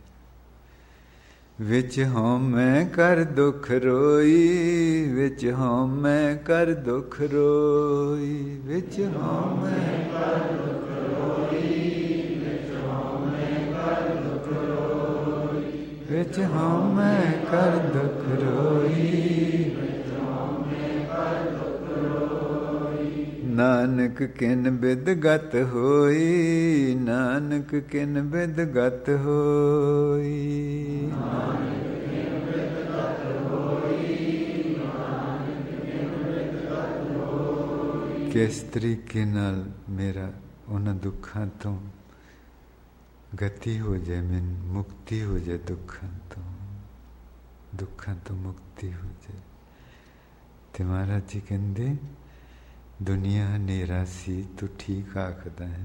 ਵਿੱਚ ਹਉਮੈ ਕਰ ਦੁੱਖ ਰੋਈ, ਵਿੱਚ ਹਉਮੈ ਕਰ ਦੁੱਖ ਰੋਈ, ਵਿੱਚ ਹਉਮੈ ਕਰ ਦੁੱਖ ਰੋਈ, ਵਿੱਚ ਹਉਮੈ ਕਰ ਦੁੱਖ ਰੋਈ, ਵਿੱਚ ਹਉਮੈ ਕਰ ਦੁੱਖ ਰੋਈ, ਵਿੱਚ ਹਉਮੈ ਕਰ ਦੁੱਖ ਰੋਈ। ਨਾਨਕ ਕਿਨ ਬਿਦ ਗਤ ਹੋਈ, ਨਾਨਕ ਕਿਨ ਬਿਦ ਗਤ ਹੋਈ, ਨਾਨਕ ਕਿਨ ਬਿਦ ਗਤ ਹੋਈ, ਨਾਨਕ ਕਿਨ ਬਿਦ ਗਤ ਹੋਈ। ਕਿਸ ਤਰੀਕੇ ਨਾਲ ਮੇਰਾ ਉਹਨਾਂ ਦੁੱਖਾਂ ਤੋਂ ਗਤੀ ਹੋ ਜਾਏ, ਮੈਨੂੰ ਮੁਕਤੀ ਹੋ ਜਾਏ ਦੁੱਖਾਂ ਤੋਂ, ਦੁੱਖਾਂ ਤੋਂ ਮੁਕਤੀ ਹੋ ਜਾਏ। ਤੇ ਮਹਾਰਾਜ ਜੀ ਕਹਿੰਦੇ ਦੁਨੀਆ ਹਨੇਰਾ ਸੀ, ਤੂੰ ਠੀਕ ਆਖਦਾ ਹੈ।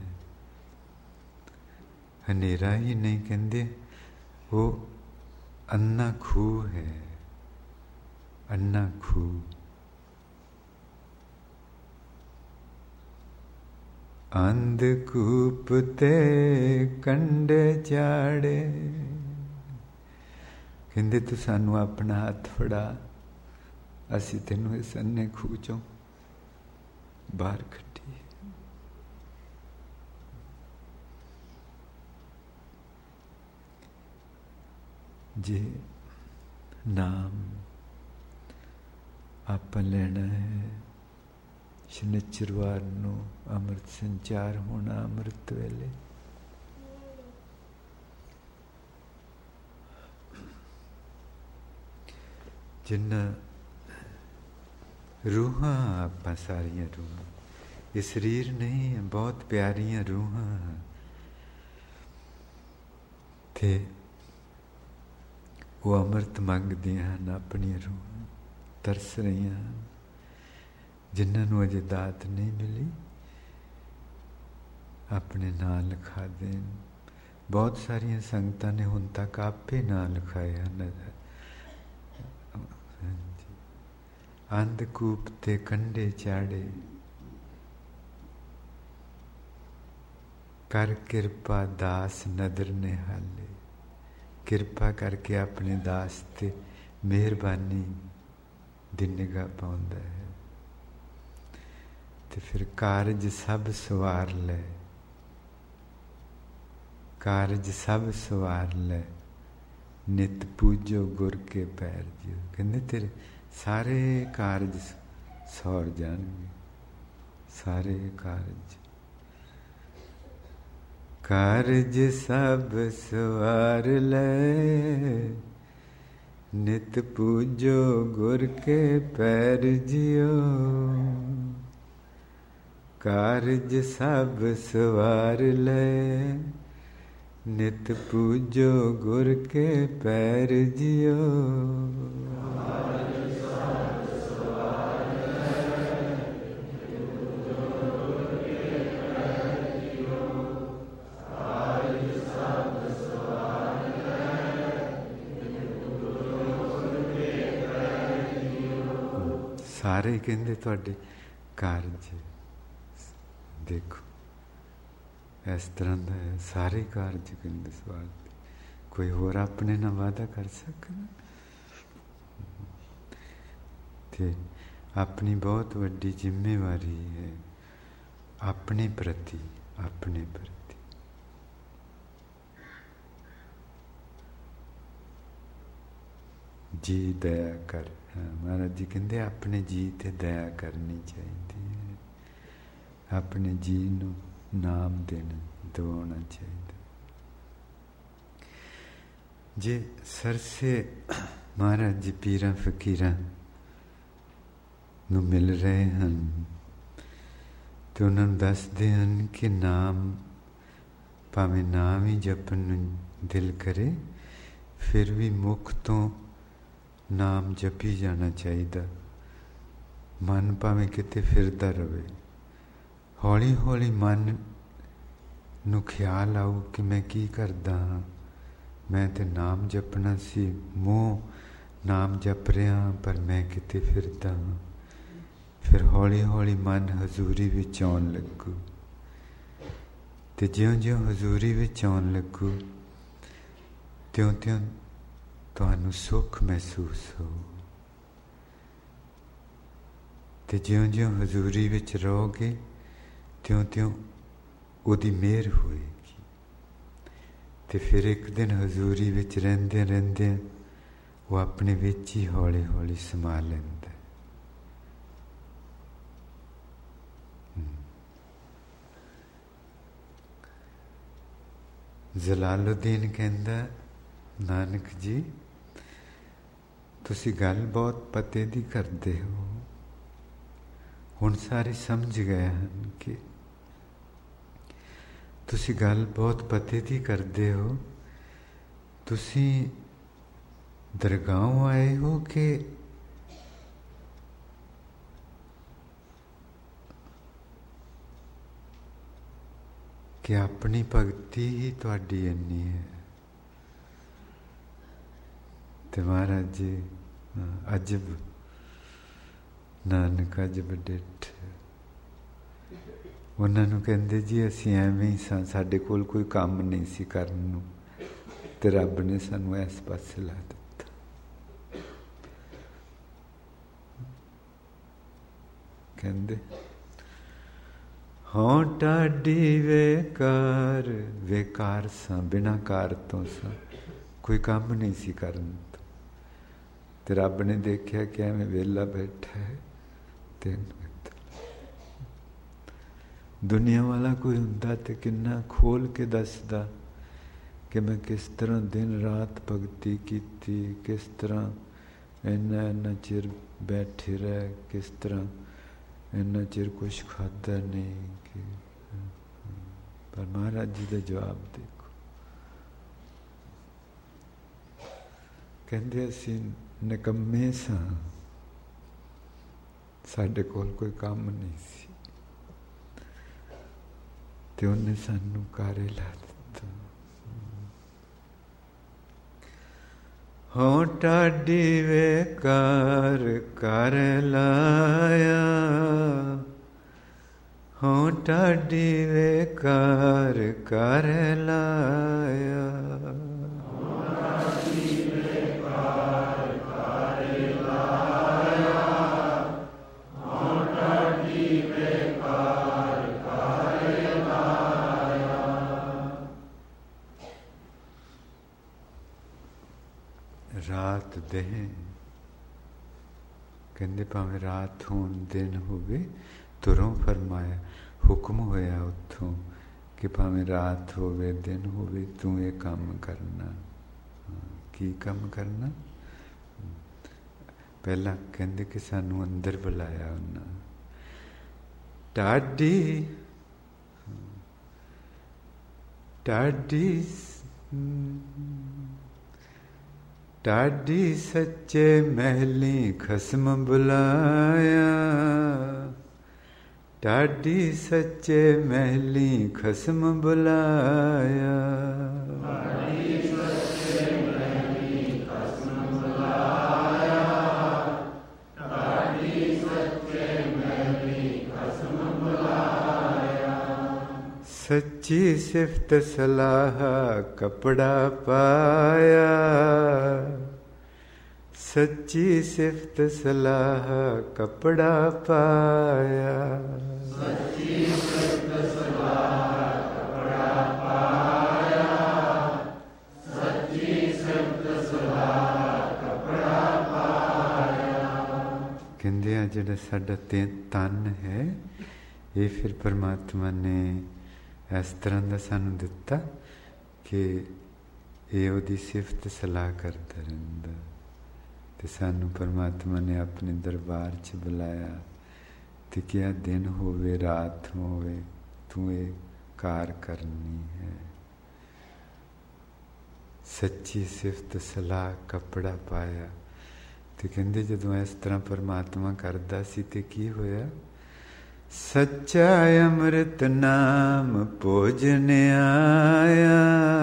ਹਨੇਰਾ ਹੀ ਨਹੀਂ ਕਹਿੰਦੇ, ਉਹ ਅੰਨਾ ਖੂਹ ਹੈ, ਅੰਨਾ ਖੂਹ। ਅੰਧਕੂਪ ਤੇ ਕੰਡੇ ਚਾੜੇ, ਕਹਿੰਦੇ ਤੂੰ ਸਾਨੂੰ ਆਪਣਾ ਹੱਥ ਫੜਾ, ਅਸੀਂ ਤੈਨੂੰ ਇਸ ਅੰਨੇ ਖੂਹ ਚੋਂ ਬਾਹਰ ਕੱਢੀਏ। ਜੇ ਨਾਮ ਆਪਾਂ ਲੈਣਾ ਹੈ, ਸ਼ਨਿਚਰਵਾਰ ਨੂੰ ਅੰਮ੍ਰਿਤ ਸੰਚਾਰ ਹੋਣਾ, ਅੰਮ੍ਰਿਤ ਵੇਲੇ ਜਿੰਨਾ ਰੂਹਾਂ ਆਪਾਂ ਸਾਰੀਆਂ ਰੂਹਾਂ, ਇਹ ਸਰੀਰ ਨਹੀਂ ਹੈ, ਬਹੁਤ ਪਿਆਰੀਆਂ ਰੂਹਾਂ, ਤੇ ਉਹ ਅੰਮ੍ਰਿਤ ਮੰਗਦੀਆਂ ਹਨ, ਆਪਣੀਆਂ ਰੂਹਾਂ ਤਰਸ ਰਹੀਆਂ ਹਨ। ਜਿਨ੍ਹਾਂ ਨੂੰ ਅਜੇ ਦਾਤ ਨਹੀਂ ਮਿਲੀ, ਆਪਣੇ ਨਾਂ ਲਿਖਾ ਦੇਣ। ਬਹੁਤ ਸਾਰੀਆਂ ਸੰਗਤਾਂ ਨੇ ਹੁਣ ਤੱਕ ਆਪੇ ਨਾਂ ਲਿਖਾਏ ਹਨ। ਅੰਧਕੂਪ ਤੇ ਕੰਢੇ ਚਾੜੇ, ਕਰ ਕਿਰਪਾ ਦਾਸ ਨਦਰ ਨਿਹਾਲੇ। ਕਿਰਪਾ ਕਰਕੇ ਆਪਣੇ ਦਾਸ ਤੇ ਮਿਹਰਬਾਨੀ ਦੀ ਨਿਗਾਹ ਪਾਉਂਦਾ ਹੈ, ਤੇ ਫਿਰ ਕਾਰਜ ਸਭ ਸਵਾਰ ਲੈ, ਕਾਰਜ ਸਭ ਸਵਾਰ ਲੈ, ਨਿਤ ਪੂਜੋ ਗੁਰ ਕੇ ਪੈਰ ਜਿਉ। ਕਹਿੰਦੇ ਤੇਰੇ ਸਾਰੇ ਕਾਰਜ ਸੌਰ ਜਾਣਗੇ, ਸਾਰੇ ਕਾਰਜ। ਕਾਰਜ ਸਭ ਸਵਾਰ ਲੈ, ਨਿਤ ਪੂਜੋ ਗੁਰ ਕੇ ਪੈਰ ਜਿਉ। ਕਾਰਜ ਸਭ ਸਵਾਰ ਲੈ, ਨਿਤ ਪੂਜੋ ਗੁਰ ਕੇ ਪੈਰ ਜਿਉ। ਸਾਰੇ ਕਹਿੰਦੇ ਤੁਹਾਡੇ ਕਾਰਜ ਦੇਖੋ ਇਸ ਤਰ੍ਹਾਂ ਦਾ ਹੈ, ਸਾਰੇ ਕਾਰਜ ਕਹਿੰਦੇ ਸਵਾਰਥੀ। ਕੋਈ ਹੋਰ ਆਪਣੇ ਨਾਲ ਵਾਅਦਾ ਕਰ ਸਕਦਾ? ਤੇ ਆਪਣੀ ਬਹੁਤ ਵੱਡੀ ਜ਼ਿੰਮੇਵਾਰੀ ਹੈ ਆਪਣੇ ਪ੍ਰਤੀ, ਆਪਣੇ ਪ੍ਰਤੀ। ਜੀ ਦਇਆ ਕਰ। ਹਾਂ, ਮਹਾਰਾਜ ਜੀ ਕਹਿੰਦੇ ਆਪਣੇ ਜੀ ਤੇ ਦਇਆ ਕਰਨੀ ਚਾਹੀਦੀ ਹੈ, ਆਪਣੇ ਜੀ ਨੂੰ ਨਾਮ ਦੇਣਾ ਦਵਾਉਣਾ ਚਾਹੀਦਾ। ਜੇ ਸਰਸੇ ਮਹਾਰਾਜ ਜੀ ਪੀਰਾਂ ਫਕੀਰਾਂ ਨੂੰ ਮਿਲ ਰਹੇ ਹਨ ਤੇ ਉਹਨਾਂ ਨੂੰ ਦੱਸਦੇ ਹਨ ਕਿ ਨਾਮ ਭਾਵੇਂ ਨਾਮ ਹੀ ਜਪਣ ਨੂੰ ਦਿਲ ਕਰੇ, ਫਿਰ ਵੀ ਮੁਖ ਤੋਂ ਨਾਮ ਜਪੀ ਜਾਣਾ ਚਾਹੀਦਾ। ਮਨ ਭਾਵੇਂ ਕਿਤੇ ਫਿਰਦਾ ਰਵੇ, ਹੌਲੀ ਹੌਲੀ ਮਨ ਨੂੰ ਖਿਆਲ ਆਊ ਕਿ ਮੈਂ ਕੀ ਕਰਦਾ ਹਾਂ, ਮੈਂ ਤੇ ਨਾਮ ਜਪਣਾ ਸੀ, ਮੂੰਹ ਨਾਮ ਜਪ ਰਿਹਾ ਪਰ ਮੈਂ ਕਿਤੇ ਫਿਰਦਾ ਹਾਂ। ਫਿਰ ਹੌਲੀ ਹੌਲੀ ਮਨ ਹਜ਼ੂਰੀ ਵਿੱਚ ਆਉਣ ਲੱਗੂ, ਤੇ ਜਿਉਂ ਜਿਉਂ ਹਜ਼ੂਰੀ ਵਿੱਚ ਆਉਣ ਲੱਗੂ ਤਿਉਂ ਤਿਉਂ ਤੁਹਾਨੂੰ ਸੁੱਖ ਮਹਿਸੂਸ ਹੋ, ਤੇ ਜਿਉਂ ਜਿਉਂ ਹਜ਼ੂਰੀ ਵਿੱਚ ਰਹੋਗੇ ਤਿਉਂ ਤਿਉਂ ਉਹਦੀ ਮਿਹਰ ਹੋਏਗੀ। ਤੇ ਫਿਰ ਇੱਕ ਦਿਨ ਹਜ਼ੂਰੀ ਵਿੱਚ ਰਹਿੰਦੇ ਰਹਿੰਦੇ ਉਹ ਆਪਣੇ ਵਿੱਚ ਹੀ ਹੌਲੀ ਹੌਲੀ ਸਮਾ ਲੈਂਦਾ। ਜਲਾਲੁਦੀਨ ਕਹਿੰਦਾ, ਨਾਨਕ ਜੀ ਤੁਸੀਂ ਗੱਲ ਬਹੁਤ ਪਤੇ ਦੀ ਕਰਦੇ ਹੋ। ਹੁਣ ਸਾਰੇ ਸਮਝ ਗਏ ਹਨ ਕਿ ਤੁਸੀਂ ਗੱਲ ਬਹੁਤ ਪਤੇ ਦੀ ਕਰਦੇ ਹੋ। ਤੁਸੀਂ ਦਰਗਾਹੋਂ ਆਏ ਹੋ ਕਿ ਕਿ ਆਪਣੀ ਭਗਤੀ ਹੀ ਤੁਹਾਡੀ ਇੰਨੀ ਹੈ। ਤੇ ਮਹਾਰਾਜ ਜੀ ਅਜਬ ਨਾਨਕ ਅਜਬ ਡਿੱਠ। ਉਹਨਾਂ ਨੂੰ ਕਹਿੰਦੇ ਜੀ ਅਸੀਂ ਐਵੇਂ ਹੀ ਸਾਂ, ਸਾਡੇ ਕੋਲ ਕੋਈ ਕੰਮ ਨਹੀਂ ਸੀ ਕਰਨ ਨੂੰ, ਤੇ ਰੱਬ ਨੇ ਸਾਨੂੰ ਇਸ ਪਾਸੇ ਲਾ ਦਿੱਤਾ। ਕਹਿੰਦੇ ਹਾਂ ਟਾਡੀ ਵੇਕਾਰ, ਵੇਕਾਰ ਸਾਂ, ਬਿਨਾਂ ਕਾਰ ਤੋਂ ਸਾਂ, ਕੋਈ ਕੰਮ ਨਹੀਂ ਸੀ ਕਰਨ ਤੋਂ। ਤੇ ਰੱਬ ਨੇ ਦੇਖਿਆ ਕਿ ਐਵੇਂ ਵਿਹਲਾ ਬੈਠਾ ਹੈ, ਤੇ ਦੁਨੀਆ ਵਾਲਾ ਕੋਈ ਹੁੰਦਾ ਤੇ ਕਿੰਨਾ ਖੋਲ ਕੇ ਦੱਸਦਾ ਕਿ ਮੈਂ ਕਿਸ ਤਰ੍ਹਾਂ ਦਿਨ ਰਾਤ ਭਗਤੀ ਕੀਤੀ, ਕਿਸ ਤਰ੍ਹਾਂ ਇੰਨਾ ਇੰਨਾ ਚਿਰ ਬੈਠੇ ਰਹਿ, ਕਿਸ ਤਰ੍ਹਾਂ ਇੰਨਾ ਚਿਰ ਕੁਛ ਖਾਧਾ ਨਹੀਂ ਕਿ। ਪਰ ਮਹਾਰਾਜ ਜੀ ਦਾ ਜਵਾਬ ਦੇਖੋ, ਕਹਿੰਦੇ ਅਸੀਂ ਨਿਕੰਮੇ ਸਾਂ, ਸਾਡੇ ਕੋਲ ਕੋਈ ਕੰਮ ਨਹੀਂ ਸੀ, ਤੇ ਉਹਨੇ ਸਾਨੂੰ ਕਾਰੇ ਲਾ ਦਿੱਤਾ। ਹੋ ਟਾਡੀ ਵੇਕਾਰ ਕਰ ਲਾਇਆ, ਹੋ ਟਾਡੀ ਵੇਕਾਰ ਕਰ ਲਾਇਆ। ਰਾਤ ਦੇ ਕਹਿੰਦੇ ਭਾਵੇਂ ਰਾਤ ਹੋਣ ਦਿਨ ਹੋਵੇ, ਤੁਰੋਂ ਫਰਮਾਇਆ, ਹੁਕਮ ਹੋਇਆ ਉੱਥੋਂ ਕਿ ਭਾਵੇਂ ਰਾਤ ਹੋਵੇ ਦਿਨ ਹੋਵੇ ਤੂੰ ਇਹ ਕੰਮ ਕਰਨਾ। ਕੀ ਕੰਮ ਕਰਨਾ? ਪਹਿਲਾਂ ਕਹਿੰਦੇ ਕਿ ਸਾਨੂੰ ਅੰਦਰ ਬੁਲਾਇਆ ਉਹਨਾਂ, ਟਾਡੀ ਟਾਡੀ ਟਾਡੀ ਸੱਚੇ ਮਹਿਲੀ ਖਸਮ ਬੁਲਾਇਆ, ਟਾਡੀ ਸੱਚੇ ਮਹਿਲੀ ਖਸਮ ਬੁਲਾਇਆ। ਟਾਡੀ ਸੱਚੇ ਮਹਿਲੀ ਖਸਮ ਬੁਲਾਇਆ, ਟਾਡੀ सच्ची सिफत सलाह कपड़ा पाया, सच्ची सिफत सलाह कपड़ा पाया, सच्ची सिफत सलाह कपड़ा पाया, सच्ची सिफत सलाह कपड़ा पाया। कहंदे आ जिहड़ा साडा तन है ये फिर परमात्मा ने इस तरह का सानू दिता कि ये उहदी सिफत सलाह करता रहिंदा। ते सानू परमात्मा ने अपने दरबार च बुलाया ते क्या दिन होवे रात होवे तू ये कार करनी है। सच्ची सिफत सलाह कपड़ा पाया। ते कहंदे जदों इस तरह परमात्मा करदा सी ते की होया, सच्चा अमृत नाम भोजन आया,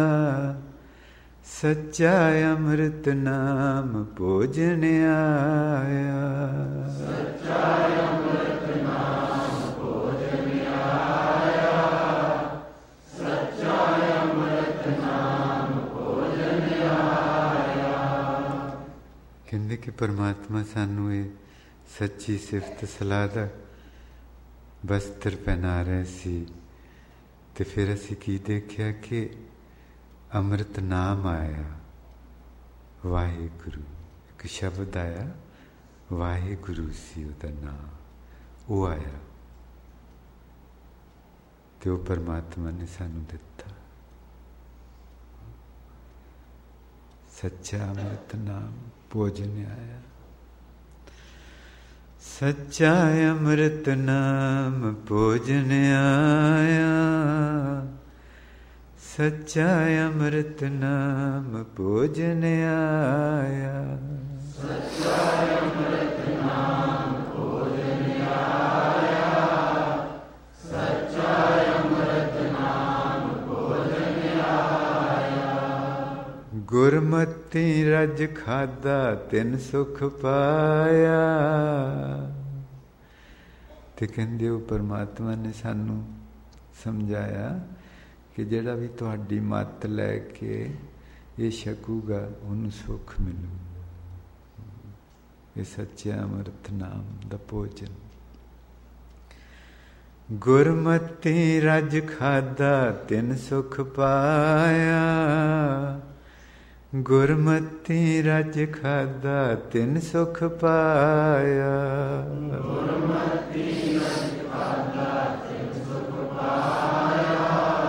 सच्चा अमृत नाम भोजन आया, सच्चा अमृत नाम भोजन आया, सच्चा अमृत नाम भोजन आया। कहंदे कि परमात्मा सानू ये सच्ची सिफत सलाह दा वस्त्र पहना रहे सी। ते फिर असी की देखिया कि अमृत नाम आया, वाहिगुरु एक शब्द आया, वाहिगुरु सी उहदा नाम, वो आया ते वो परमात्मा ने सानू दिता। सच्चा अमृत नाम भोजन आया, सच्चा अमृत नाम भोजन आया, सच्चा अमृत नाम भोजन आया, सच्चा अमृत नाम भोजन आया, सच्चा अमृत नाम भोजन आया। गुरमति रज खादा तिन सुख पाया। ते कहंदे वो परमात्मा ने सानू समझाया कि जिहड़ा भी तुहाडी मत लैके ये छकूगा उन्हें सुख मिलूगा। ये सच्चे अमृत नाम दा भोजन। गुरमति रज खादा तिन सुख पाया, गुरमति रज खादा तिन सुख पाया, गुरमति रज खादा तिन सुख पाया,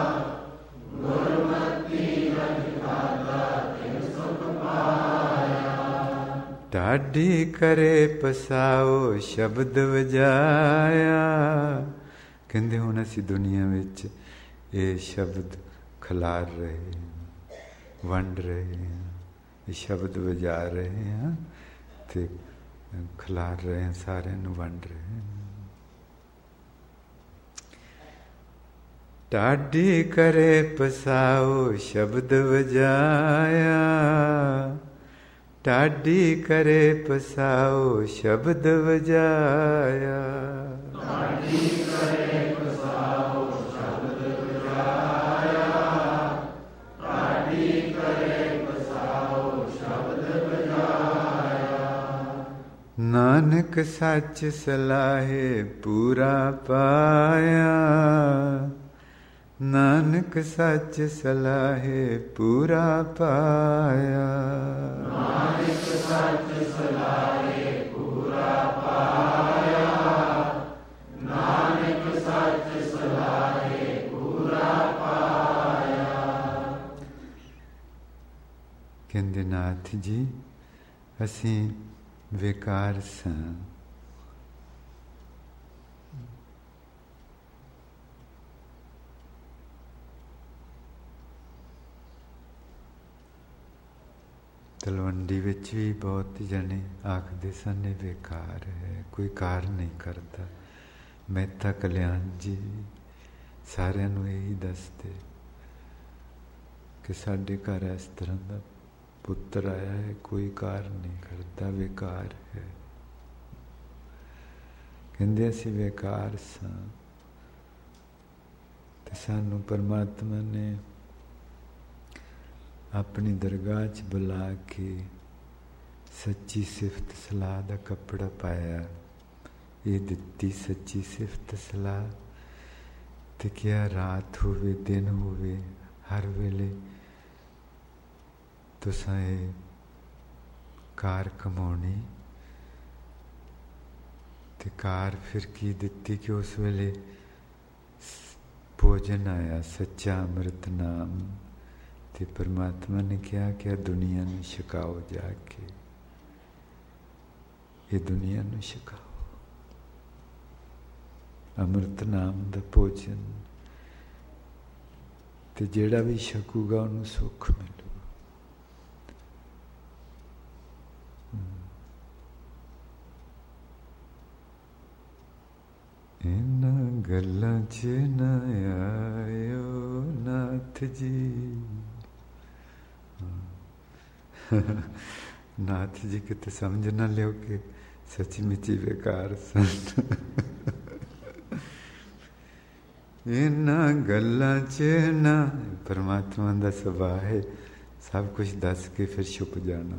गुरमति रज खादा तिन सुख पाया। ढाडी करे पसाओ शब्द वजाया। कहंदे हुण असी दुनिया विच ये शब्द खलार रहे हैं, वंड रहे हैं, ये शब्द बजा रहे हैं ते खिलार रहे हैं, सारे नूं वंड रहे हैं। ढाडी करे पसाओ शब्द बजाया, ढाडी करे पसाओ शब्द बजाया, ढाडी करे पसाओ शब्द बजाया, ढाडी करे पसाओ शब्द बजाया। नानक सच सलाहे पूरा पाया, नानक सच सलाहे पूरा पाया, नानक सच सलाहे पूरा पाया, नानक सच सलाहे पूरा पाया। कहंदे नाथ जी असी बेकार सां, तलवंडी विच भी बहुत जने आखदे सन बेकार है, कोई कार नहीं करता। मेहता कल्याण जी सारिਆਂ ਨੂੰ यही दसते कि साडे घर इस तरह का पुत्र आया है, कोई कार नहीं करता, बेकार है। कहंदे असीं बेकार सां। ਤੇ ਸਾਨੂੰ ਪਰਮਾਤਮਾ ਨੇ ਆਪਣੀ ਦਰਗਾਹ 'ਚ ਬੁਲਾ ਕੇ ਸੱਚੀ ਸਿਫਤ ਸਲਾਹ ਦਾ ਕੱਪੜਾ ਪਾਇਆ, ਇਹ ਦਿੱਤੀ ਸੱਚੀ ਸਿਫਤ ਸਲਾਹ। ਤੇ ਕਿਹਾ ਰਾਤ ਹੋਵੇ ਦਿਨ ਹੋਵੇ ਹਰ ਵੇਲੇ ਤੁਸਾਂ ਇਹ ਕਾਰ ਕਮਾਉਣੀ। ਤੇ ਕਾਰ ਫਿਰ ਕੀ ਦਿੱਤੀ ਕਿ ਉਸ ਵੇਲੇ ਭੋਜਨ ਆਇਆ ਸੱਚਾ ਅੰਮ੍ਰਿਤ ਨਾਮ। ਤੇ ਪਰਮਾਤਮਾ ਨੇ ਕਿਹਾ ਕਿ ਆ ਦੁਨੀਆ ਨੂੰ ਛਕਾਓ, ਜਾ ਕੇ ਇਹ ਦੁਨੀਆ ਨੂੰ ਛਕਾਓ ਅੰਮ੍ਰਿਤ ਨਾਮ ਦਾ ਭੋਜਨ। ਤੇ ਜਿਹੜਾ ਵੀ ਛਕੂਗਾ ਉਹਨੂੰ ਸੁੱਖ ਮਿਲੂ। ਇਹਨਾਂ ਗੱਲਾਂ 'ਚ ਨਾ ਆਇਓ ਨਾਥ ਜੀ। ਨਾਥ ਜੀ ਕਿਤੇ ਸਮਝ ਨਾ ਲਿਓ ਕਿ ਸੱਚੀ ਮੁੱਚੀ ਬੇਕਾਰ ਸਨ। ਇਹਨਾਂ ਗੱਲਾਂ 'ਚ ਨਾ, ਪਰਮਾਤਮਾ ਦਾ ਸੁਭਾਅ ਹੈ ਸਭ ਕੁਝ ਦੱਸ ਕੇ ਫਿਰ ਛੁਪ ਜਾਣਾ।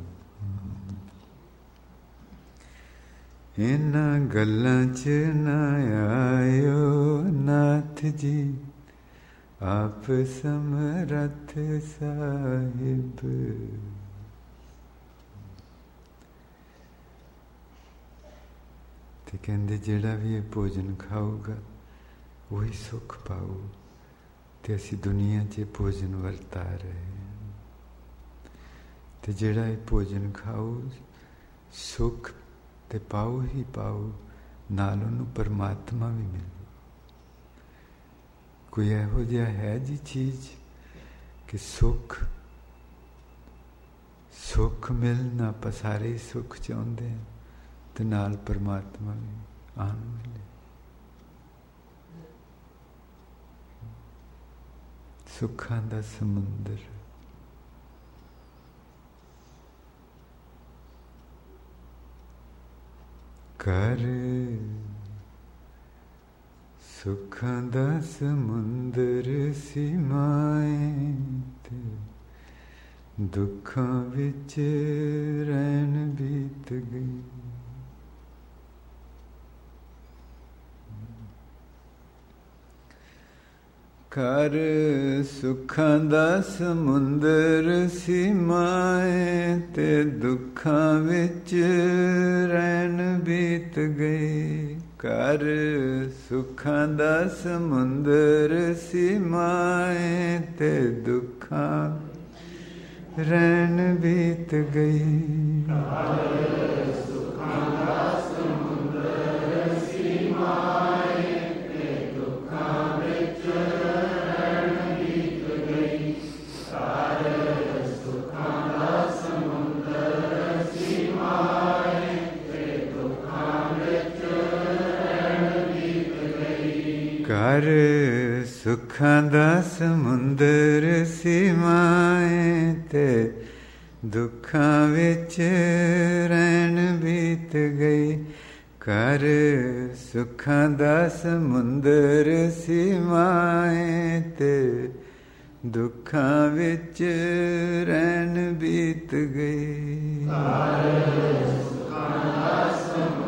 ਇਹਨਾਂ ਗੱਲਾਂ 'ਚ ਨਾ ਆਇਓ ਨਾਥ ਜੀ, ਆਪ ਸਮਰੱਥ ਸਾਹਿਬ। ਤੇ ਕਹਿੰਦੇ ਜਿਹੜਾ ਵੀ ਇਹ ਭੋਜਨ ਖਾਊਗਾ ਉਹੀ ਸੁੱਖ ਪਾਊ। ਤੇ ਅਸੀਂ ਦੁਨੀਆ 'ਚ ਭੋਜਨ ਵਰਤਾ ਰਹੇ ਹਾਂ। ਤੇ ਜਿਹੜਾ ਇਹ ਭੋਜਨ ਖਾਊ ਸੁੱਖ ਤੇ ਪਾਊ ਹੀ ਪਾਊ, ਨਾਲ ਉਹਨੂੰ ਪਰਮਾਤਮਾ ਵੀ ਮਿਲੂ। ਕੋਈ ਇਹੋ ਜਿਹਾ ਹੈ ਜੀ ਚੀਜ਼ ਕਿ ਸੁੱਖ ਸੁੱਖ ਮਿਲਣਾ, ਆਪਾਂ ਸਾਰੇ ਹੀ ਸੁੱਖ ਚਾਹੁੰਦੇ ਹਾਂ ਤੇ ਨਾਲ ਪਰਮਾਤਮਾ ਵੀ ਆਉਣ ਮਿਲੇ। ਸੁੱਖਾਂ ਦਾ ਸਮੁੰਦਰ। ਕਰ ਸੁੱਖਾਂ ਦਾ ਸਮੁੰਦਰ ਸੀਮਾਏ, ਤੇ ਦੁੱਖਾਂ ਵਿੱਚ ਰਹਿਣ ਬੀਤ ਗਈ। ਕਰ ਸੁੱਖਾਂ ਦਾ ਸਮੁੰਦਰ ਸੀਮਾਏ, ਤੇ ਦੁੱਖਾਂ ਵਿੱਚ ਰਹਿਣ ਬੀਤ ਗਈ। ਕਰ ਸੁੱਖਾਂ ਦਾ ਸਮੁੰਦਰ ਸੀਮਾਏ, ਤੇ ਦੁੱਖਾਂ ਰਹਿਣ ਬੀਤ ਗਈ। ਕਰ ਸੁੱਖਾਂ ਦਾ ਸਮੁੰਦਰ ਸੀਮਾਏ, ਤੇ ਦੁੱਖਾਂ ਵਿੱਚ ਰਹਿਣ ਬੀਤ ਗਈ। ਕਰ ਸੁੱਖਾਂ ਦਾ ਸਮੁੰਦਰ ਸੀਮਾਏ, ਤੇ ਦੁੱਖਾਂ ਵਿੱਚ ਰਹਿਣ ਬੀਤ ਗਈ। ਕਰ ਸੁੱਖਾਂ ਦਾ ਸਮੁੰਦਰ ਸੀਮਾਏ, ਤੇ ਦੁੱਖਾਂ ਵਿੱਚ ਰਹਿਣ ਬੀਤ ਗਈ। ਕਰ ਸੁੱਖਾਂ ਦਾ ਸਮੁੰਦਰ ਸੀਮਾਏ, ਤੇ ਦੁੱਖਾਂ ਵਿੱਚ ਰਹਿਣ ਬੀਤ ਗਈ। ਕਰ ਸੁੱਖਾਂ ਦਾ ਸਮੁੰਦਰ